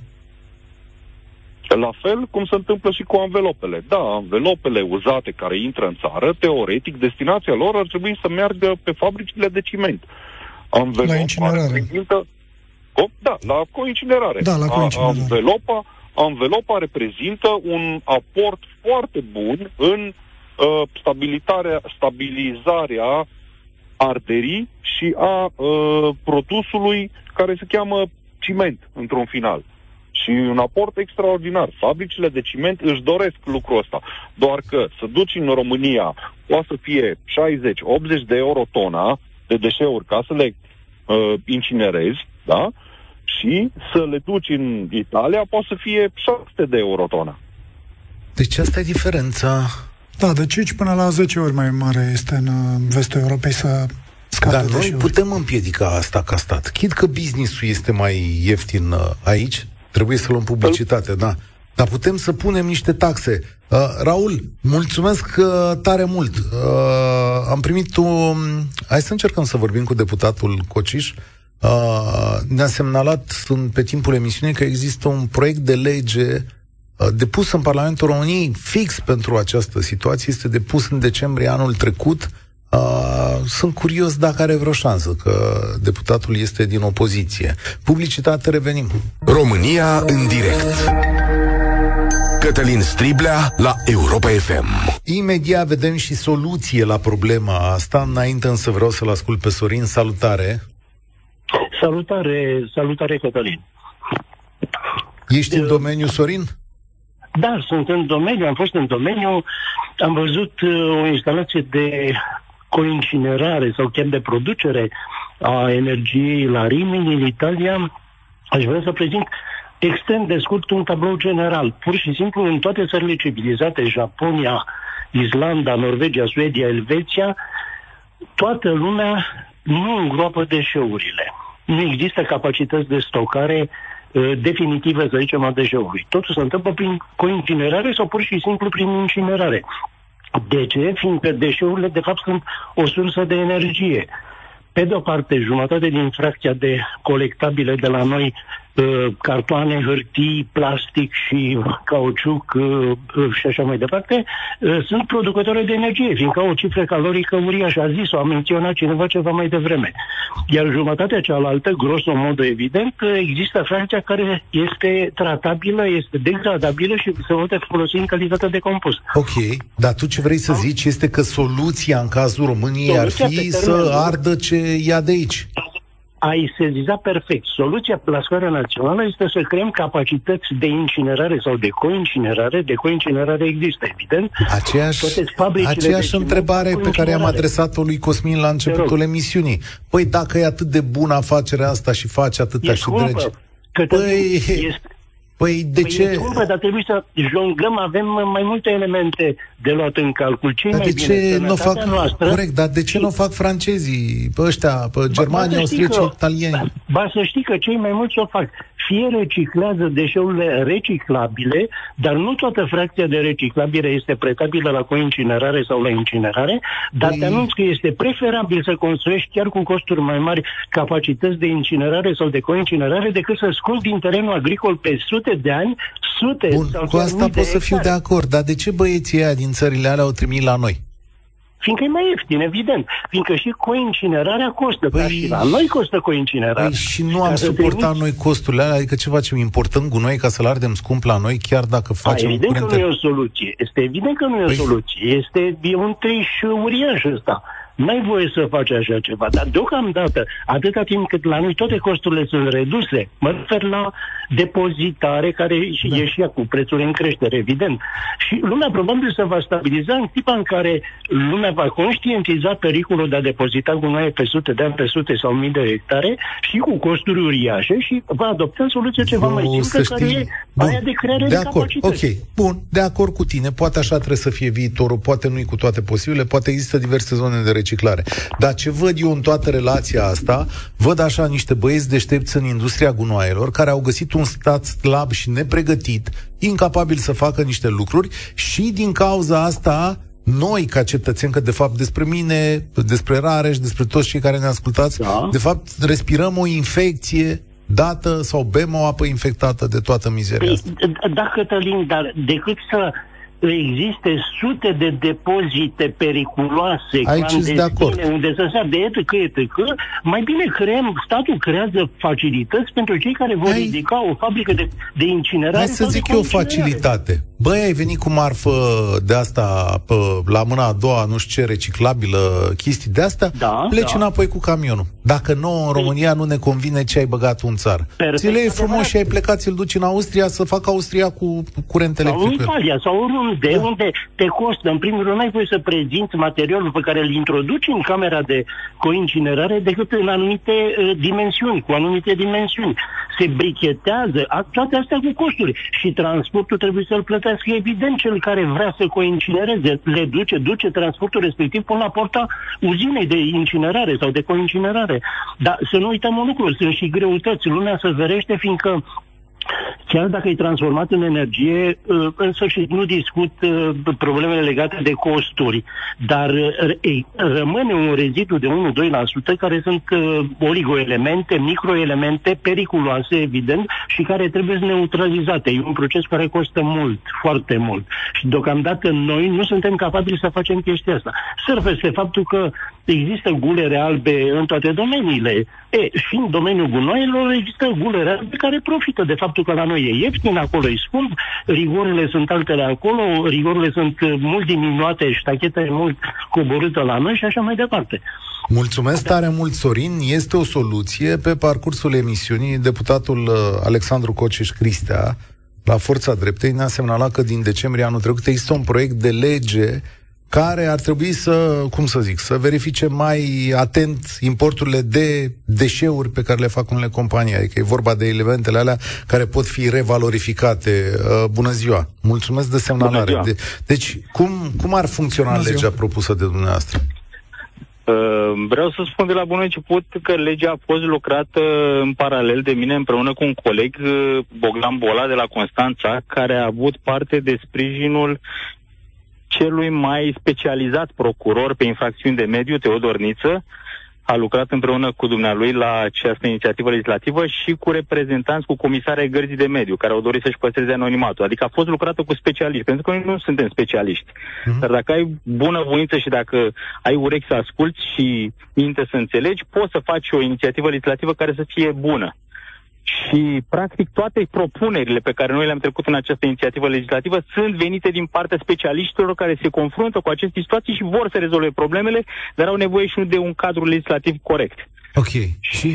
La fel cum se întâmplă și cu anvelopele. Da, anvelopele uzate care intră în țară, teoretic, destinația lor ar trebui să meargă pe fabricile de ciment. Anvelopa la incinerare. Reprezintă... Oh, da, la coincinerare. Da, la coincinerare. Anvelopa, anvelopa reprezintă un aport foarte bun în uh, stabilizarea, stabilizarea arderii și a uh, produsului care se cheamă ciment, într-un final. Și un aport extraordinar. Fabricile de ciment își doresc lucrul ăsta. Doar că să duci în România poate să fie șaizeci optzeci de euro tona de deșeuri ca să le uh, incinerezi, da? Și să le duci în Italia poate să fie șase sute de euro tona. Deci asta e diferența. Da, de cinci până la zece ori mai mare este în vestul Europei să scape. Dar noi putem împiedica asta ca stat. Chid că business-ul este mai ieftin aici, trebuie să luăm publicitate, da. Dar putem să punem niște taxe. Uh, Raul, mulțumesc uh, tare mult. Uh, am primit un... Hai să încercăm să vorbim cu deputatul Cociș. Uh, ne-a semnalat în, pe timpul emisiunii că există un proiect de lege uh, depus în Parlamentul României fix pentru această situație. Este depus în decembrie anul trecut. Uh, sunt curios dacă are vreo șansă, că deputatul este din opoziție. Publicitate, revenim. România în direct. Cătălin Striblea la Europa F M. Imediat vedem și soluție la problema asta. Înainte însă vreau să-l ascult pe Sorin. Salutare! Salutare, salutare Cătălin. Ești în domeniu, Sorin? Da, sunt în domeniu, am fost în domeniu, am văzut uh, o instalație de coincinerare sau chiar de producere a energiei la Rimini, în Italia. Aș vrea să prezint extrem de scurt un tablou general. Pur și simplu, în toate țările civilizate, Japonia, Islanda, Norvegia, Suedia, Elveția, toată lumea nu îngroapă deșeurile. Nu există capacități de stocare uh, definitive, să zicem, a deșeurilor. Totul se întâmplă prin coincinerare sau pur și simplu prin incinerare. De ce? Fiindcă deșeurile, de fapt, sunt o sursă de energie. Pe de o parte, jumătate din fracția de colectabile de la noi, uh, cartoane, hârtii, plastic și cauciuc uh, și așa mai departe, uh, sunt producători de energie, fiindcă au o cifră calorică uriașă. A zis-o, a menționat cineva ceva mai devreme. Iar jumătatea cealaltă, grosomodo evident, există fracția care este tratabilă, este degradabilă și se poate folosi în calitate de compost. Ok, dar tu ce vrei să zici este că soluția în cazul României soluția ar fi să ardă ce ia de aici. Ai sezizat perfect. Soluția la scară națională este să creăm capacități de incinerare sau de coincinerare. De coincinerare există, evident. Aceeași, aceeași întrebare pe care am adresat-o lui Cosmin la începutul emisiunii. Păi dacă e atât de bună afacerea asta și face atâtea și dregi... Păi... Este... Păi de păi ce? E scumpă, dar trebuie să jonglăm, avem mai multe elemente de luat în calcul. Cei dar mai de bine, ce nu fac, noastră, corect, dar de ce și... nu fac francezii, pe ăștia, pe germanii, austrieci, italieni? Ba să știi că cei mai mulți o fac. Fie reciclează deșeurile reciclabile, dar nu toată fracția de reciclabile este pretabilă la coincinerare sau la incinerare, dar păi... te anunț că este preferabil să construiești chiar cu costuri mai mari capacități de incinerare sau de coincinerare decât să scoți din terenul agricol pe sute de ani, sute Bun, sau cu asta pot să fiu de acord, dar de ce băieții aia din țările alea au trimis la noi? Fiindcă e mai ieftin, evident. Fiindcă și coincinerarea costă. Păi, și la noi costă coincinerarea. Păi și nu am suportat trimiți... noi costurile alea, adică ce facem? Importăm gunoi ca să-l ardem scump la noi, chiar dacă facem... A, evident curente... că nu e o soluție. Este evident că nu e păi... o soluție. Este e un triș uriaș ăsta. N-ai voie să faci așa ceva, dar deocamdată, atâta timp cât la noi toate costurile sunt reduse, mă refer la depozitare, care da. e și ea cu prețul în creștere, evident. Și lumea probabil se va stabiliza în tipa în care lumea va conștientiza pericolul de a depozita gunoaie pe sute de ani, pe sute sau mii de hectare și cu costuri uriașe și va adopta soluția ceva mai simplă, care e aia de creare de, de capacități. Ok, bun, de acord cu tine, poate așa trebuie să fie viitorul, poate nu-i cu toate posibile, poate există diverse zone de reciclare. Dar ce văd eu în toată relația asta, văd așa niște băieți deștepți în industria gunoaielor care au găsit un stat slab și nepregătit, incapabil să facă niște lucruri și din cauza asta noi, ca cetățeni, că de fapt despre mine, despre Rareș, despre toți cei care ne ascultați, da. de fapt respirăm o infecție dată sau bem o apă infectată de toată mizeria asta. Da, Cătălin, dar decât să existe sute de depozite periculoase, clandestine, unde să se ardă etc, etc, mai bine creăm, statul creează facilități pentru cei care vor Hai. ridica o fabrică de, de incinerare. Hai să zic eu o facilitate. Băi, ai venit cu marfă de asta pă, la mâna a doua, nu știu ce, reciclabilă, chestii de astea, da, pleci da. înapoi cu camionul. Dacă nouă în România nu ne convine ce ai băgat în țară. Ți-le e frumos și ai plecat, ți-l duci în Austria să facă Austria cu curent electric. Sau în Italia, sau oriunde, da. unde te costă. În primul rând, n-ai voie să prezinți materialul pe care îl introduci în camera de coincinerare decât în anumite uh, dimensiuni, cu anumite dimensiuni. Se brichetează, a, toate astea cu costuri. Și transportul trebuie să-l plătească. Evident, cel care vrea să coincinereze, le duce, duce transportul respectiv până la porta uzinei de incinerare sau de coincinerare. Dar să nu uităm un lucru, sunt și greutăți. Lumea se verește, fiindcă chiar dacă e transformat în energie, în sfârșit nu discut problemele legate de costuri, dar ei, rămâne un rezidu de unu doi la sută care sunt oligoelemente, microelemente periculoase, evident, și care trebuie neutralizate. E un proces care costă mult, foarte mult. Și deocamdată noi nu suntem capabili să facem chestia asta. Surf este faptul că există gulere albe în toate domeniile. E, și în domeniul gunoaielor există gulere albe care profită de faptul că la noi e ieftin, acolo e scump, rigorile sunt altele acolo, rigorile sunt mult diminuate, ștacheta e mult coborâtă la noi și așa mai departe. Mulțumesc tare mult, Sorin. Este o soluție. Pe parcursul emisiunii, deputatul Alexandru Cociș Cristea, la Forța Dreptei, ne-a semnalat că din decembrie anul trecut există un proiect de lege care ar trebui să, cum să zic, să verifice mai atent importurile de deșeuri pe care le fac unele companii. Adică e vorba de elementele alea care pot fi revalorificate. Uh, bună ziua! Mulțumesc de semnalare. De, deci, cum, cum ar funcționa legea propusă de dumneavoastră? Uh, vreau să spun de la bun început că legea a fost lucrată în paralel de mine împreună cu un coleg, uh, Bogdan Bola de la Constanța, care a avut parte de sprijinul celui mai specializat procuror pe infracțiuni de mediu, Teodor Niță. A lucrat împreună cu dumnealui la această inițiativă legislativă și cu reprezentanți, cu comisarea Gărzii de Mediu, care au dorit să-și păstreze anonimatul. Adică a fost lucrată cu specialiști, pentru că noi nu suntem specialiști. Uh-huh. Dar dacă ai bună voință și dacă ai urechi să asculți și minte să înțelegi, poți să faci o inițiativă legislativă care să fie bună. Și, practic, toate propunerile pe care noi le-am trecut în această inițiativă legislativă sunt venite din partea specialiștilor care se confruntă cu aceste situații și vor să rezolve problemele, dar au nevoie și de un cadru legislativ corect. Ok. Și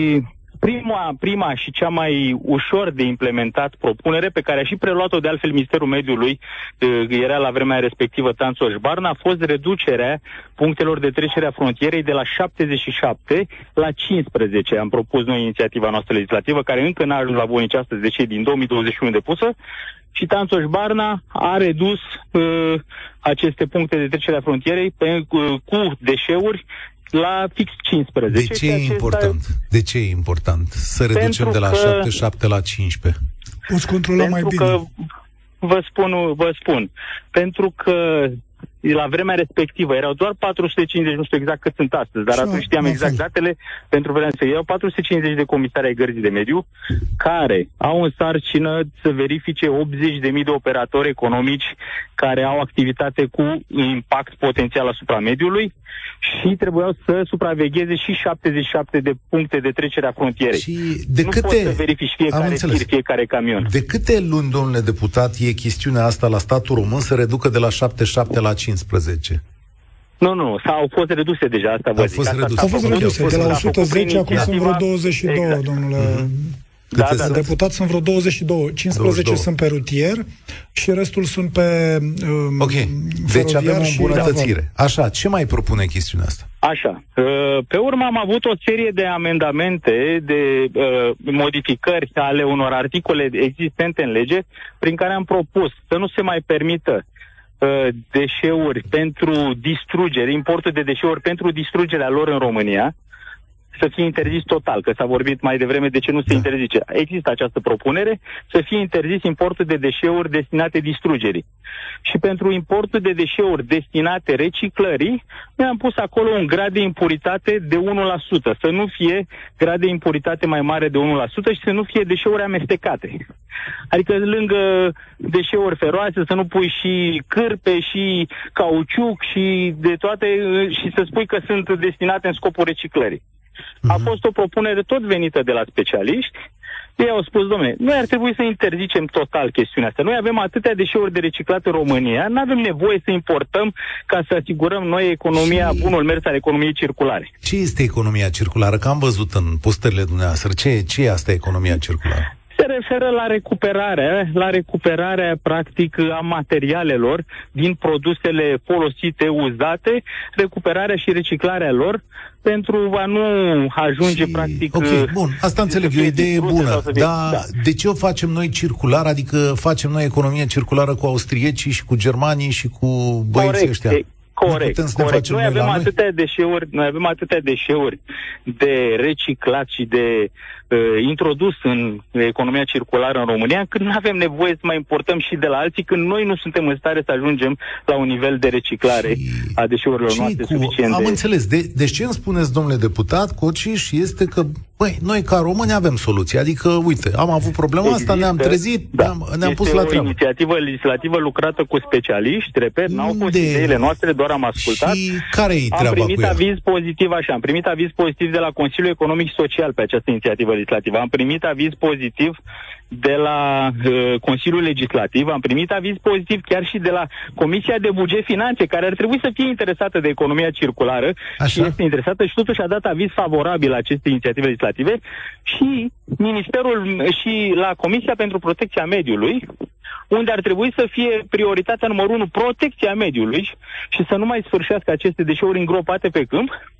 prima, prima și cea mai ușor de implementat propunere, pe care a și preluat-o de altfel Ministerul Mediului, era la vremea respectivă Tanțoș-Barna, a fost reducerea punctelor de trecere a frontierei de la șaptezeci și șapte la cincisprezece. Am propus noi inițiativa noastră legislativă, care încă n-a ajuns la bun nici astăzi, deși e din două mii douăzeci și unu depusă, și Tanțoș-Barna a redus uh, aceste puncte de trecere a frontierei pe, uh, cu deșeuri la fix cincisprezece. De ce e important? De ce e important să reducem de la șaptezeci și șapte la cincisprezece? Poți controla mai bine. Că, vă spun, vă spun, pentru că la vremea respectivă erau doar patru sute cincizeci, nu știu exact cât sunt astăzi, dar atunci știam exact datele, pentru vremea respectivă erau patru sute cincizeci de comisari ai Gărzii de Mediu, care au în sarcină să verifice optzeci de mii de operatori economici care au activitate cu impact potențial asupra mediului și trebuiau să supravegheze și șaptezeci și șapte de puncte de trecere a frontierei. Și de nu câte... poți să verifici fiecare tir, fiecare camion. De câte luni, domnule deputat, e chestiunea asta la statul român să reducă de la șaptezeci și șapte la cincisprezece? Nu, nu, s-au fost reduse deja, asta vă zic. Au fost reduse, de la o sută zece, acum sunt vreo douăzeci și doi, exact. Domnule... Mm-hmm. Da, da, deputați sunt vreo douăzeci și doi, cincisprezece douăzeci și doi sunt pe rutier și restul sunt pe um, ok, deci avem o îmbunătățire. Așa, ce mai propune chestiunea asta? Așa, pe urmă am avut o serie de amendamente, de uh, modificări ale unor articole existente în lege, prin care am propus să nu se mai permită uh, deșeuri pentru distrugere, importul de deșeuri pentru distrugerea lor în România, să fie interzis total, că s-a vorbit mai devreme de ce nu se da. interzice. Există această propunere să fie interzis importul de deșeuri destinate distrugerii. Și pentru importul de deșeuri destinate reciclării, noi am pus acolo un grad de impuritate de unu la sută, să nu fie grad de impuritate mai mare de unu la sută și să nu fie deșeuri amestecate. Adică lângă deșeuri feroase să nu pui și cârpe și cauciuc și de toate și să spui că sunt destinate în scopul reciclării. A fost o propunere tot venită de la specialiști. Ei au spus, dom'le, noi ar trebui să interzicem total chestiunea asta. Noi avem atâtea deșeuri de reciclat în România, nu avem nevoie să importăm ca să asigurăm noi economia, și... bunul mers al economiei circulare. Ce este economia circulară? Că am văzut în postările dumneavoastră. Ce, ce e asta economia circulară? Se referă la recuperarea, la recuperarea practic a materialelor din produsele folosite, uzate, recuperarea și reciclarea lor pentru a nu ajunge și... practic... Ok, bun, asta înțeleg, e o idee bună, dar da. de ce o facem noi circular? Adică facem noi economie circulară cu austriecii și cu germanii și cu băieții ăștia? E... Corect, corect. Noi avem atâtea deșeuri, noi avem atâtea deșeuri de reciclat și de uh, introdus în economia circulară în România, când nu avem nevoie să mai importăm și de la alții, când noi nu suntem în stare să ajungem la un nivel de reciclare și... a deșeurilor noastre cu... suficient. Am de... înțeles. De, deci ce îmi spuneți, domnule deputat Cociș, este că, băi, noi ca români avem soluții. Adică, uite, am avut problema Există, asta, ne-am trezit, da, ne-am, ne-am pus la treabă. Este o inițiativă legislativă lucrată cu specialiști, repet, n-au fost de... ideile noastre, doar am ascultat. Și care-i treaba am primit cu ea? aviz pozitiv, așa, am primit aviz pozitiv de la Consiliul Economic Social pe această inițiativă legislativă. Am primit aviz pozitiv de la uh, Consiliul Legislativ, am primit aviz pozitiv chiar și de la Comisia de Buget Finanțe, care ar trebui să fie interesată de economia circulară. Așa? Și este interesată și totuși a dat aviz favorabil la aceste inițiative legislative și Ministerul și la Comisia pentru Protecția Mediului, unde ar trebui să fie prioritatea numărul unu, protecția mediului și să nu mai sfârșească aceste deșeuri îngropate pe câmp.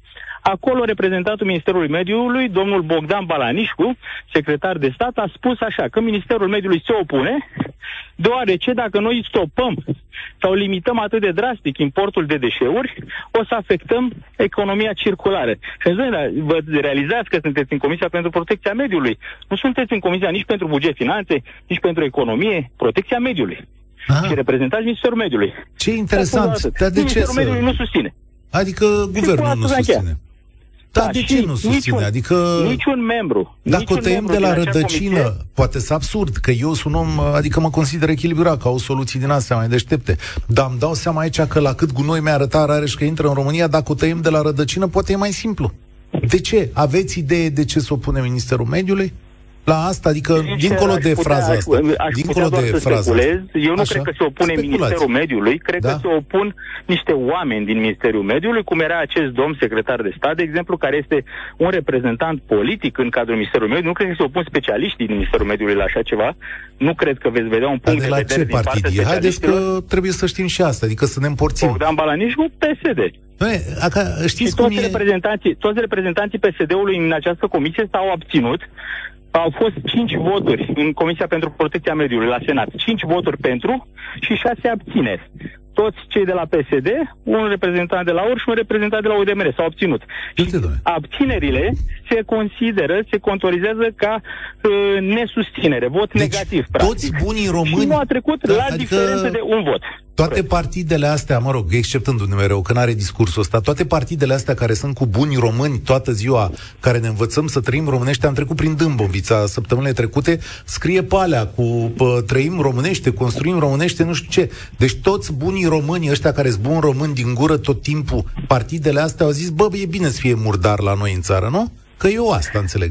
Acolo reprezentantul Ministerului Mediului, domnul Bogdan Balanișcu, secretar de stat, a spus așa, că Ministerul Mediului se opune, deoarece dacă noi stopăm sau limităm atât de drastic importul de deșeuri, o să afectăm economia circulară. Și vă realizați că sunteți în Comisia pentru Protecția Mediului. Nu sunteți în Comisia nici pentru Buget, Finanțe, nici pentru Economie, Protecția Mediului. Aha. Și reprezentați Ministerul Mediului. Ce interesant. Dar de Ministerul ce Mediului nu susține. Adică guvernul nu susține. Dar da, de ce nu susține? Niciun, adică niciun membru. Dacă niciun o tăiem membru de la rădăcină, comisie, poate să absurd, că eu sunt un om, adică mă consider echilibrat, că au soluții din astea mai deștepte. Dar îmi dau seama aici că la cât gunoi mi-a arătat Rareș că intră în România, dacă o tăiem de la rădăcină, poate e mai simplu. De ce? Aveți idee de ce se opune Ministerul Mediului la asta? Adică, sincer, dincolo de putea, fraza aș, asta. Aș dincolo putea de să fraza speculez. asta. Eu nu Așa? cred că se opune Speculați. Ministerul Mediului, cred da? că se opun niște oameni din Ministerul Mediului, cum era acest domn secretar de stat, de exemplu, care este un reprezentant politic în cadrul Ministerului Mediului. Nu cred că se opun specialiștii din Ministerul Mediului la așa ceva. Nu cred că veți vedea un punct de, de vedere din partea specialiștilor. Haideți că trebuie să știm și asta, adică să ne împărțim. Bogdan Balanișcu, P S D. Noi, aca, știți și cum toți, e... reprezentanții, toți reprezentanții P S D-ului în această comisie s-au abținut. Au fost cinci voturi în Comisia pentru Protecția Mediului la Senat. cinci voturi pentru și șase abțineri. Toți cei de la P S D, un reprezentant de la U R și un reprezentant de la U D M R s-au abținut. Și abținerile se consideră, se contorizează ca uh, nesusținere, vot deci, negativ, practic. Toți bunii români... Și nu a trecut da, la adică... diferență de un vot. Toate partidele astea, mă rog, exceptându-ne mereu, că n-are discursul ăsta, toate partidele astea care sunt cu buni români toată ziua, care ne învățăm să trăim românește, am trecut prin Dâmbovița săptămânile trecute, scrie pe alea cu pă, trăim românește, construim românește, nu știu ce. Deci toți bunii români, ăștia care sunt buni români din gură tot timpul, partidele astea au zis, bă, e bine să fie murdar la noi în țară, nu? Că eu asta înțeleg.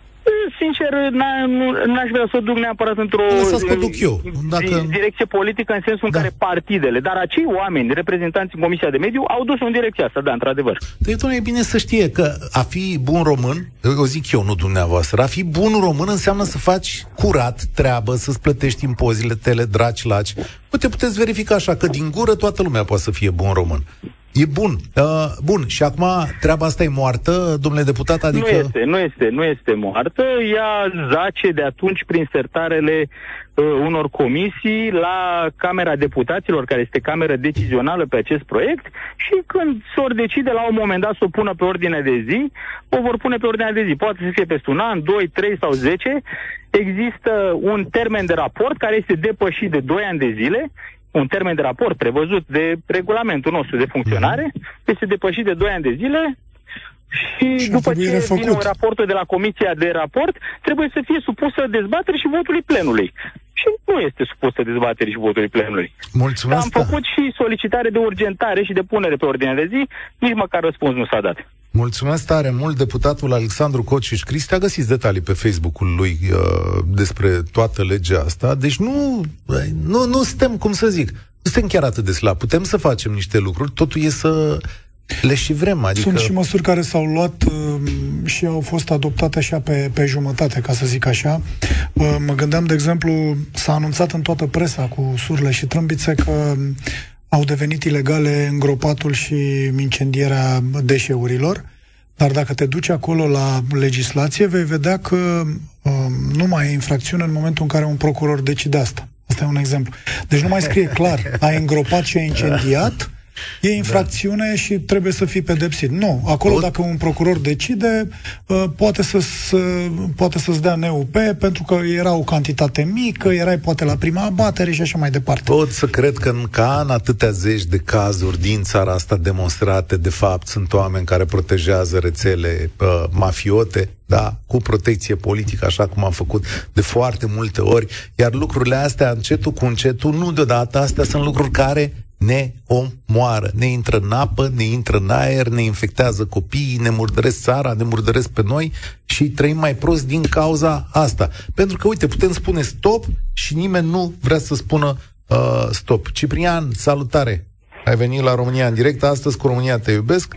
Sincer, n-aș vrea să o duc neapărat într-o eu. Dacă... direcție politică, în sensul da. în care partidele, dar acei oameni, reprezentanții în Comisia de Mediu, au dus în direcția asta, da, într-adevăr. Deci, e bine să știe că a fi bun român, eu zic eu, nu dumneavoastră, a fi bun român înseamnă să faci curat treabă, să-ți plătești impozitele, draci, laci. Uite, puteți verifica așa, că din gură toată lumea poate să fie bun român. E bun. Uh, bun. Și acum treaba asta e moartă, domnule deputat? Adică... Nu este, nu este, nu este moartă. Ea zace de atunci prin sertarele uh, unor comisii la Camera Deputaților, care este cameră decizională pe acest proiect, și când s-or decide la un moment dat să o pună pe ordine de zi, o vor pune pe ordine de zi. Poate să fie peste un an, doi, trei sau zece. Există un termen de raport care este depășit de doi ani de zile. Un termen de raport prevăzut de regulamentul nostru de funcționare este depășit de doi ani de zile și, și după ce refăcut. vine un raportul de la Comisia de Raport, trebuie să fie supusă dezbatere și votului plenului. Și nu este supusă dezbaterii și votului plenului. Mulțumesc. Am făcut și solicitare de urgentare și de punere pe ordine de zi, nici măcar răspuns nu s-a dat. Mulțumesc tare mult, deputatul Alexandru Cociș Cristi. A găsit detalii pe Facebook-ul lui uh, despre toată legea asta. Deci nu, nu, nu suntem, cum să zic, nu suntem chiar atât de slab. Putem să facem niște lucruri, totul e să le și vrem. Adică... Sunt și măsuri care s-au luat uh, și au fost adoptate așa pe, pe jumătate, ca să zic așa. Uh, mă gândeam, de exemplu, s-a anunțat în toată presa cu surle și trâmbițe că au devenit ilegale îngropatul și incendierea deșeurilor, dar dacă te duci acolo la legislație, vei vedea că uh, nu mai e infracțiune în momentul în care un procuror decide asta. Asta e un exemplu. Deci nu mai scrie clar, ai îngropat și ai incendiat, e infracțiune da. și trebuie să fii pedepsit. Nu, acolo Pot... dacă un procuror decide, uh, poate, să, să, poate să-ți dea N U P pentru că era o cantitate mică, erai poate la prima abatere și așa mai departe. Pot să cred că în, ca în atâtea zeci de cazuri din țara asta demonstrate, de fapt, sunt oameni care protejează rețele uh, mafiote, da, cu protecție politică, așa cum am făcut de foarte multe ori, iar lucrurile astea, încetul cu încetul, nu deodată, astea sunt lucruri care ne omoară, ne intră în apă, ne intră în aer, ne infectează copiii, ne murdăresc țara, ne murdăresc pe noi și trăim mai prost din cauza asta. Pentru că, uite, putem spune stop și nimeni nu vrea să spună uh, stop. Ciprian, salutare! Ai venit la România în direct astăzi cu România Te Iubesc.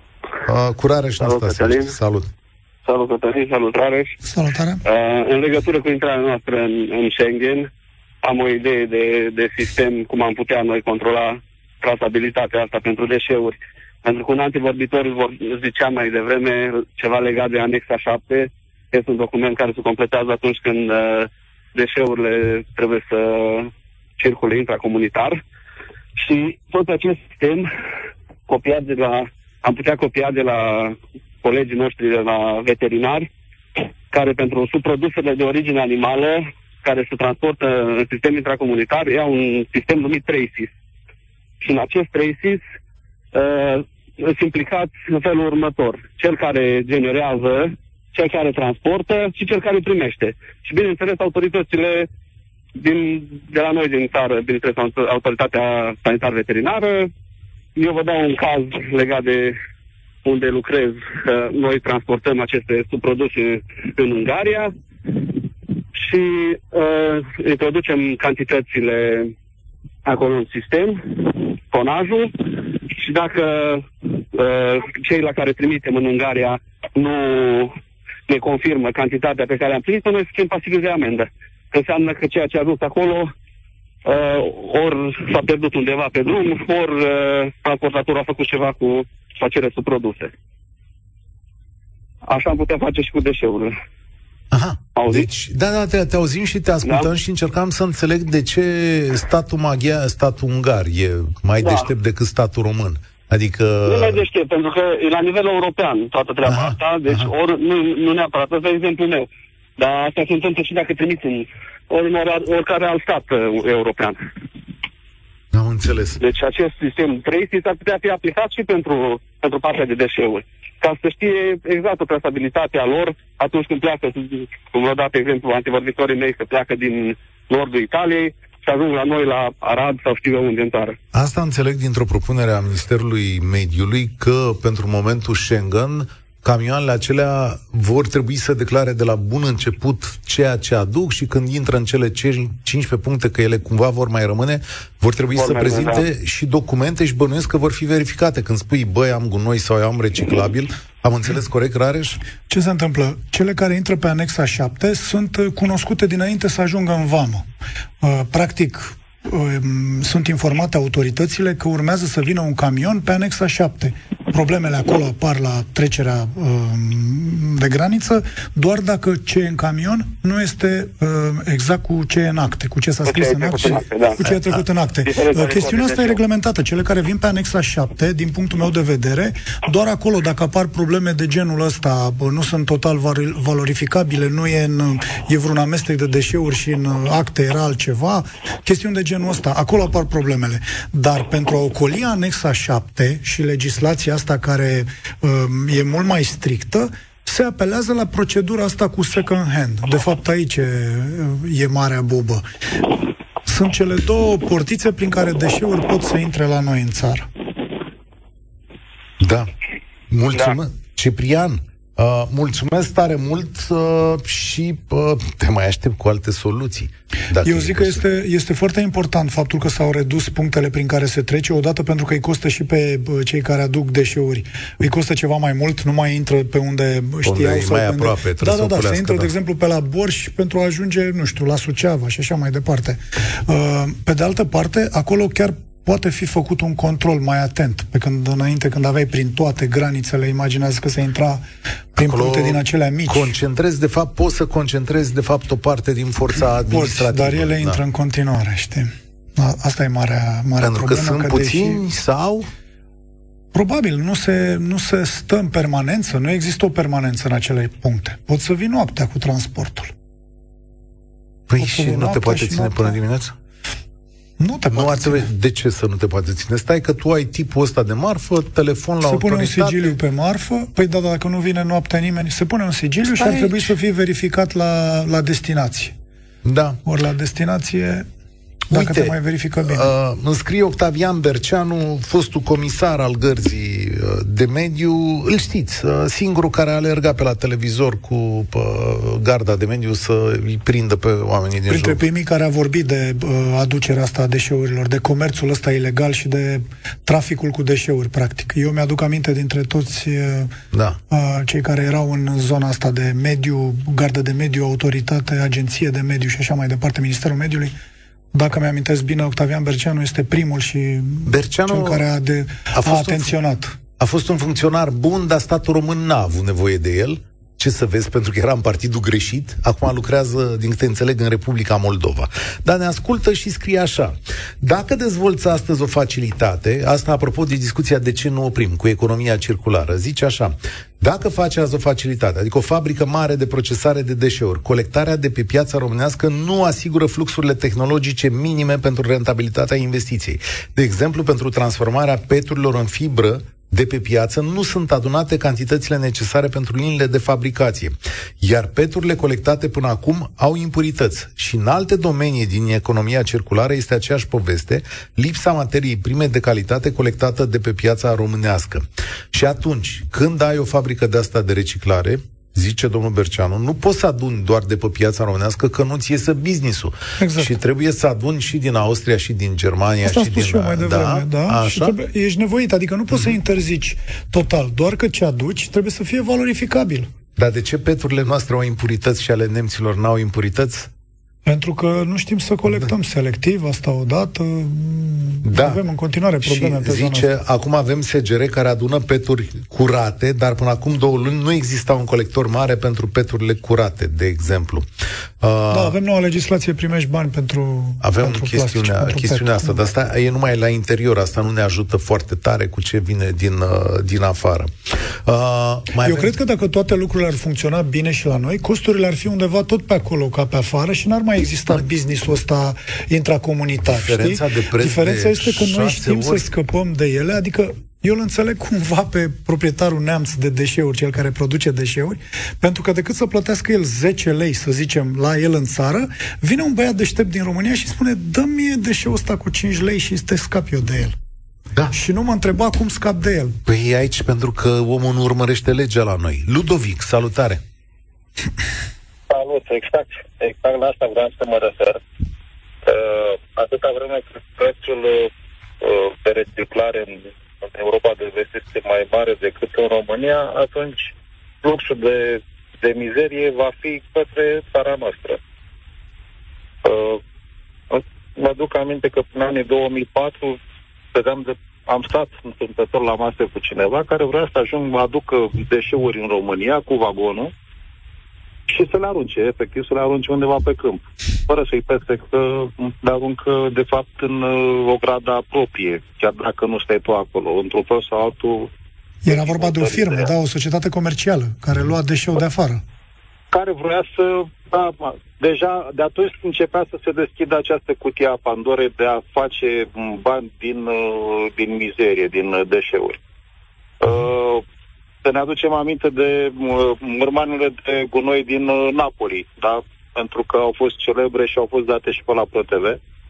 Uh, cu Rareș Năstase. Salut! Salut, Cătălin, salut, Rareș! Salutare! Uh, în legătură cu intrarea noastră în, în Schengen, am o idee de, de sistem, cum am putea noi controla trasabilitatea asta pentru deșeuri. Pentru că un antivorbitor zicea mai devreme ceva legat de anexa șapte, este un document care se completează atunci când uh, deșeurile trebuie să circule intracomunitar și tot acest sistem copiat de la, am putea copia de la colegii noștri de la veterinari, care pentru subprodusele de origine animală care se transportă în sistem intracomunitar iau un sistem numit TRACES. Și în acest TRACES uh, sunt implicați în felul următor: cel care generează, cel care transportă și cel care primește. Și bineînțeles autoritățile din, de la noi din țară, bineînțeles autoritatea sanitar-veterinară. Eu vă dau un caz legat de unde lucrez. Noi transportăm aceste subproduse în Ungaria și uh, introducem cantitățile acolo în sistem, tonajul, și dacă uh, cei la care trimitem în Ungaria nu ne confirmă cantitatea pe care am primit-o, noi suntem pasibili de amendă. Înseamnă că ceea ce a dus acolo uh, ori s-a pierdut undeva pe drum, ori uh, transportatorul a făcut ceva cu acele subproduse. Așa am putea face și cu deșeurile. Aha, Auzi? Deci, da, da, te, te auzim și te ascultăm, da? Și încercam să înțeleg de ce statul maghiar, statul ungar e mai da. deștept decât statul român. Adică... Nu mai deștept, pentru că e la nivel european toată treaba aha, asta, deci aha. ori, nu, nu neapărat, ăsta e exemplul meu. Dar asta se întâmplă și dacă trimiți în ori în or, oricare alt stat uh, european. Am înțeles. Deci acest sistem TRACES ar putea fi aplicat și pentru, pentru partea de deșeuri. Ca să știe exact o trasabilitatea lor atunci când pleacă, cum vă dat exemplu antivorbitorii mei, că pleacă din nordul Italiei și ajung la noi la Arad sau știu eu unde în țară. Asta înțeleg dintr-o propunere a Ministerului Mediului, că pentru momentul Schengen camioanele acelea vor trebui să declare de la bun început ceea ce aduc și când intră în cele cincisprezece puncte, că ele cumva vor mai rămâne, vor trebui vor să merge, prezinte da. și documente și bănuiesc că vor fi verificate. Când spui, băi, am gunoi sau eu am reciclabil, am înțeles corect, Rareș? Ce se întâmplă? Cele care intră pe anexa șapte sunt cunoscute dinainte să ajungă în vamă. Practic, sunt informate autoritățile că urmează să vină un camion pe anexa șapte. Problemele acolo apar la trecerea uh, de graniță doar dacă ce e în camion nu este uh, exact cu ce e în acte, cu ce s-a scris în acte, acte da. cu ce a trecut în acte. Uh, chestiunea asta e reglementată. Cele care vin pe anexa șapte, din punctul meu de vedere, doar acolo, dacă apar probleme de genul ăsta, nu sunt total valorificabile, nu e, în, e vreun amestec de deșeuri și în acte era altceva, chestiuni de genul ăsta, acolo apar problemele. Dar pentru a ocoli anexa șapte și legislația asta care uh, e mult mai strictă, se apelează la procedura asta cu second hand. De fapt, aici e, e marea bobă. Sunt cele două portițe prin care deșeuri pot să intre la noi în țară. Da. Mulțumesc. Da. Ciprian, uh, mulțumesc tare mult uh, și uh, te mai aștept cu alte soluții. Eu zic că este, este foarte important faptul că s-au redus punctele prin care se trece, odată pentru că îi costă și pe cei care aduc deșeuri. Îi costă ceva mai mult, nu mai intră pe unde știau. Unde sau mai unde... aproape, da, da, da, se intră, da. de exemplu, pe la Borș pentru a ajunge, nu știu, la Suceava și așa mai departe. Pe de altă parte, acolo chiar poate fi făcut un control mai atent. Pe când înainte, când aveai prin toate granițele, imaginează că se intra prin acolo puncte din acelea mici. Concentrezi, de fapt, poți să concentrezi, de fapt, o parte din forța administrativă. Poți, dar ele da. intră în continuare, știi? Asta e marea, marea Pentru problemă. Pentru că sunt puțini deși... sau... Probabil, nu se, nu se stă în permanență, nu există o permanență în acele puncte. Poți să vii noaptea cu transportul. Păi Poți și nu te poate ține noaptea. Până dimineața? Nu te poate ține. De ce să nu te poate ține? Stai că tu ai tipul ăsta de marfă, telefon la se autoritate... Se pune un sigiliu pe marfă, păi da, dacă nu vine noaptea nimeni, se pune un sigiliu Stai și ar trebui aici. să fie verificat la, la destinație. Da. Ori la destinație... Dacă Uite, te mai verifică bine. Uh, îmi scrie Octavian Berceanu, fostul comisar al Gărzii uh, de Mediu. Îl știți, uh, singurul care a alergat pe la televizor cu uh, garda de mediu să îi prindă pe oamenii din Printre joc. primii care a vorbit de uh, aducerea asta a deșeurilor, de comerțul ăsta ilegal și de traficul cu deșeuri, practic. Eu mi-aduc aminte dintre toți uh, da. uh, cei care erau în zona asta de mediu, gardă de mediu, autoritate, agenție de mediu și așa mai departe, Ministerul Mediului. Dacă mi-amintesc bine, Octavian Berceanu este primul și Berceanu cel care a, de, a, fost a atenționat. A A fost un funcționar bun, dar statul român n-a avut nevoie de el. Ce să vezi, pentru că era în partidul greșit. Acum lucrează, din câte înțeleg, în Republica Moldova. Dar ne ascultă și scrie așa: dacă dezvolți astăzi o facilitate, asta apropo de discuția de ce nu oprim cu economia circulară, zice așa: dacă faci azi o facilitate, adică o fabrică mare de procesare de deșeuri, colectarea de pe piața românească nu asigură fluxurile tehnologice minime pentru rentabilitatea investiției. De exemplu, pentru transformarea peturilor în fibră de pe piață nu sunt adunate cantitățile necesare pentru liniile de fabricație, iar peturile colectate până acum au impurități. Și în alte domenii din economia circulară este aceeași poveste, lipsa materiei prime de calitate colectată de pe piața românească. Și atunci, când ai o fabrică de asta de reciclare, zice domnul Berceanu, nu poți să aduni doar de pe piața românească, că nu ți iese business-ul. Exact. Și trebuie să aduni și din Austria, și din Germania, asta și din... Și mai devreme, da, da? Și trebuie, ești nevoit, adică nu poți mm-hmm. să interzici total, doar că ce aduci trebuie să fie valorificabil. Dar de ce peturile noastre au impurități și ale nemților n-au impurități? Pentru că nu știm să colectăm da. selectiv, asta odată. Da. Avem în continuare probleme pe zona zice, asta. acum avem S G R care adună peturi curate, dar până acum două luni nu exista un colector mare pentru peturile curate, de exemplu. Uh, da, avem noua legislație, primești bani pentru Avem pentru chestiunea, plastic, pentru chestiunea pet. asta, dar asta e numai la interior, asta nu ne ajută foarte tare cu ce vine din, uh, din afară. Uh, mai Eu avem... cred că dacă toate lucrurile ar funcționa bine și la noi, costurile ar fi undeva tot pe acolo ca pe afară și n-ar mai exista business-ul ăsta intracomunitar. Diferența știi? de preț Diferența de este că noi știm ori... să scăpăm de ele, adică eu îl înțeleg cumva pe proprietarul neamț de deșeuri, cel care produce deșeuri, pentru că decât să plătească el zece lei, să zicem, la el în țară, vine un băiat deștept din România și spune: dă-mi mie deșeul ăsta cu cinci lei și te scap eu de el. Da. Și nu mă întreba cum scap de el. Păi e aici pentru că omul nu urmărește legea la noi. Ludovic, salutare! Salut, exact. Exact la asta vreau să mă refer. Uh, atâta vreme cât prețul uh, de reciclare în, în Europa de Vest este mai mare decât în România, atunci fluxul de, de mizerie va fi către țara noastră. Uh, mă duc aminte că până anii două mii patru de, am stat întâmplător la masă cu cineva care vrea să ajung, mă aducă deșeuri în România cu vagonul și să le arunce, efectiv, să le arunce undeva pe câmp. Fără să-i pese că le aruncă, de fapt, în uh, o gradă proprie, chiar dacă nu stai tu acolo, într-un fel sau altul. Era vorba de o firmă, da, o societate comercială, care lua deșeul de afară. Care vrea să... Da, deja, de atunci începea să se deschidă această cutie a Pandorei de a face bani din, uh, din mizerie, din deșeuri. Uh, Să ne aducem aminte de uh, mărmanurile de gunoi din uh, Napoli, da? Pentru că au fost celebre și au fost date și pe la ProTV.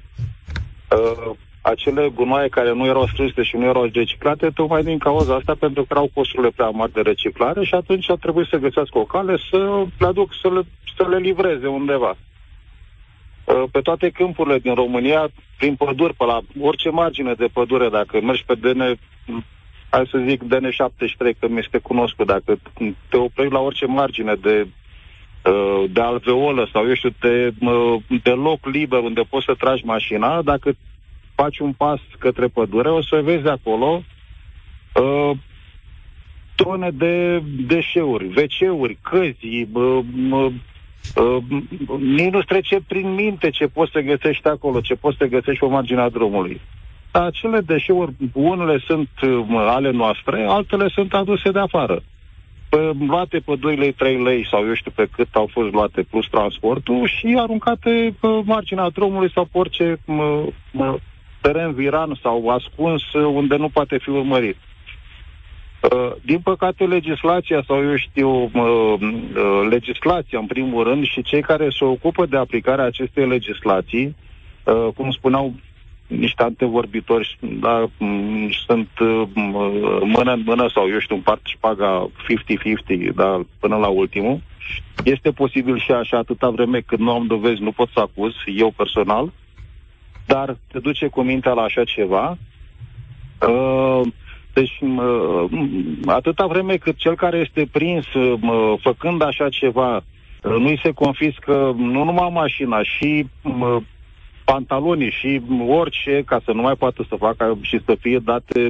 Uh, acele gunoaie care nu erau strânse și nu erau reciclate, tocmai din cauza asta, pentru că erau costurile prea mari de reciclare și atunci a trebuit să găsească o cale să le aduc, să le, să le livreze undeva. Uh, pe toate câmpurile din România, prin păduri, pe la orice margine de pădure, dacă mergi pe D N... hai să zic D N șaptezeci și trei, că mi este cunoscut, dacă te oprești la orice margine de, de alveolă sau, eu știu, de, de loc liber unde poți să tragi mașina, dacă faci un pas către pădure, o să vezi acolo uh, tone de deșeuri, ve ce-uri, căzi, uh, uh, uh, nici nu-ți trece prin minte ce poți să găsești acolo, ce poți să găsești pe marginea drumului. Acele deșeuri, unele sunt uh, ale noastre, altele sunt aduse de afară. P- luate pe doi lei, trei lei sau eu știu pe cât au fost luate plus transportul și aruncate pe marginea drumului sau pe orice uh, uh, teren viran sau ascuns uh, unde nu poate fi urmărit. Uh, din păcate, legislația sau eu știu, uh, uh, legislația în primul rând și cei care se ocupă de aplicarea acestei legislații, uh, cum spuneau niște antevorbitori, da, m- sunt uh, mână în mână sau, eu știu, împart șpaga cincizeci cincizeci, da, până la ultimul. Este posibil și așa, atâta vreme cât nu am dovezi, nu pot să acuz, eu personal, dar te duce cu mintea la așa ceva. Uh, deci, uh, atâta vreme cât cel care este prins uh, făcând așa ceva, uh, nu-i se confiscă nu numai mașina, și uh, pantalonii și orice, ca să nu mai poată să facă și să fie date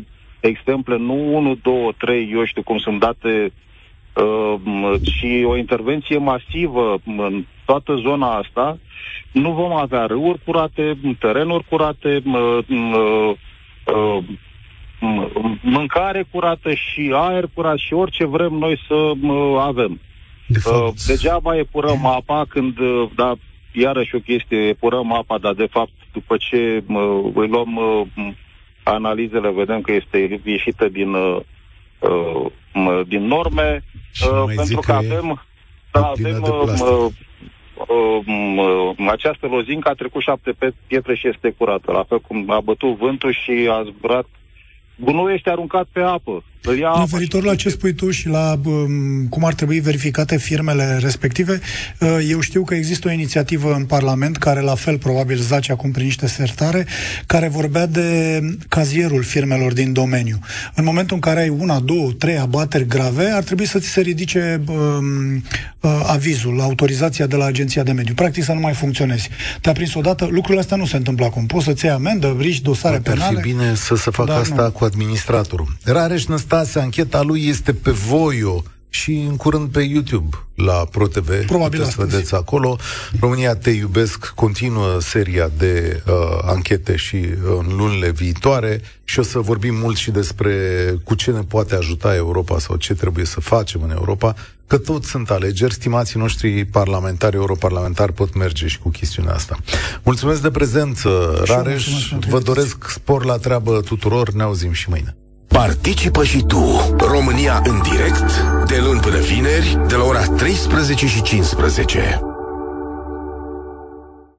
exemple, nu unu, doi, trei, eu știu cum sunt date, uh, și o intervenție masivă în toată zona asta, nu vom avea râuri curate, terenuri curate, uh, uh, uh, mâncare curată și aer curat și orice vrem noi să uh, avem. De uh, degeaba epurăm apa când, uh, da, iarăși o chestie, epurăm apa, dar de fapt după ce uh, îi luăm uh, analizele, vedem că este ieșită din, uh, uh, din norme, uh, pentru că, că avem, da, avem uh, uh, uh, această lozincă, a trecut șapte pietre și este curată, la fel cum a bătut vântul și a zburat. Gunoiul este aruncat pe apă. Referitor la ce spui tu și la um, cum ar trebui verificate firmele respective, uh, eu știu că există o inițiativă în Parlament, care la fel probabil zace acum prin niște sertare, care vorbea de cazierul firmelor din domeniu. În momentul în care ai una, două, trei abateri grave, ar trebui să ți se ridice um, uh, avizul, autorizația de la Agenția de Mediu. Practic să nu mai funcționezi. Te-a prins odată, lucrurile astea nu se întâmplă acum. Poți să-ți iei amendă, riști dosare Dar penale. Ar fi bine să se facă asta nu. cu administratorul. Rareș Năstase, ancheta lui este pe Voio și în curând pe YouTube la ProTV. Probabil puteți să vedeți acolo. România Te Iubesc continuă seria de uh, anchete și uh, în lunile viitoare și o să vorbim mult și despre cu ce ne poate ajuta Europa sau ce trebuie să facem în Europa, că tot sunt alegeri. Stimații noștri parlamentari, europarlamentari pot merge și cu chestiunea asta. Mulțumesc de prezență, Rareș. Vă doresc spor la treabă tuturor. Ne auzim și mâine. Participă și tu. România în direct, de luni până vineri, de la ora treisprezece și cincisprezece.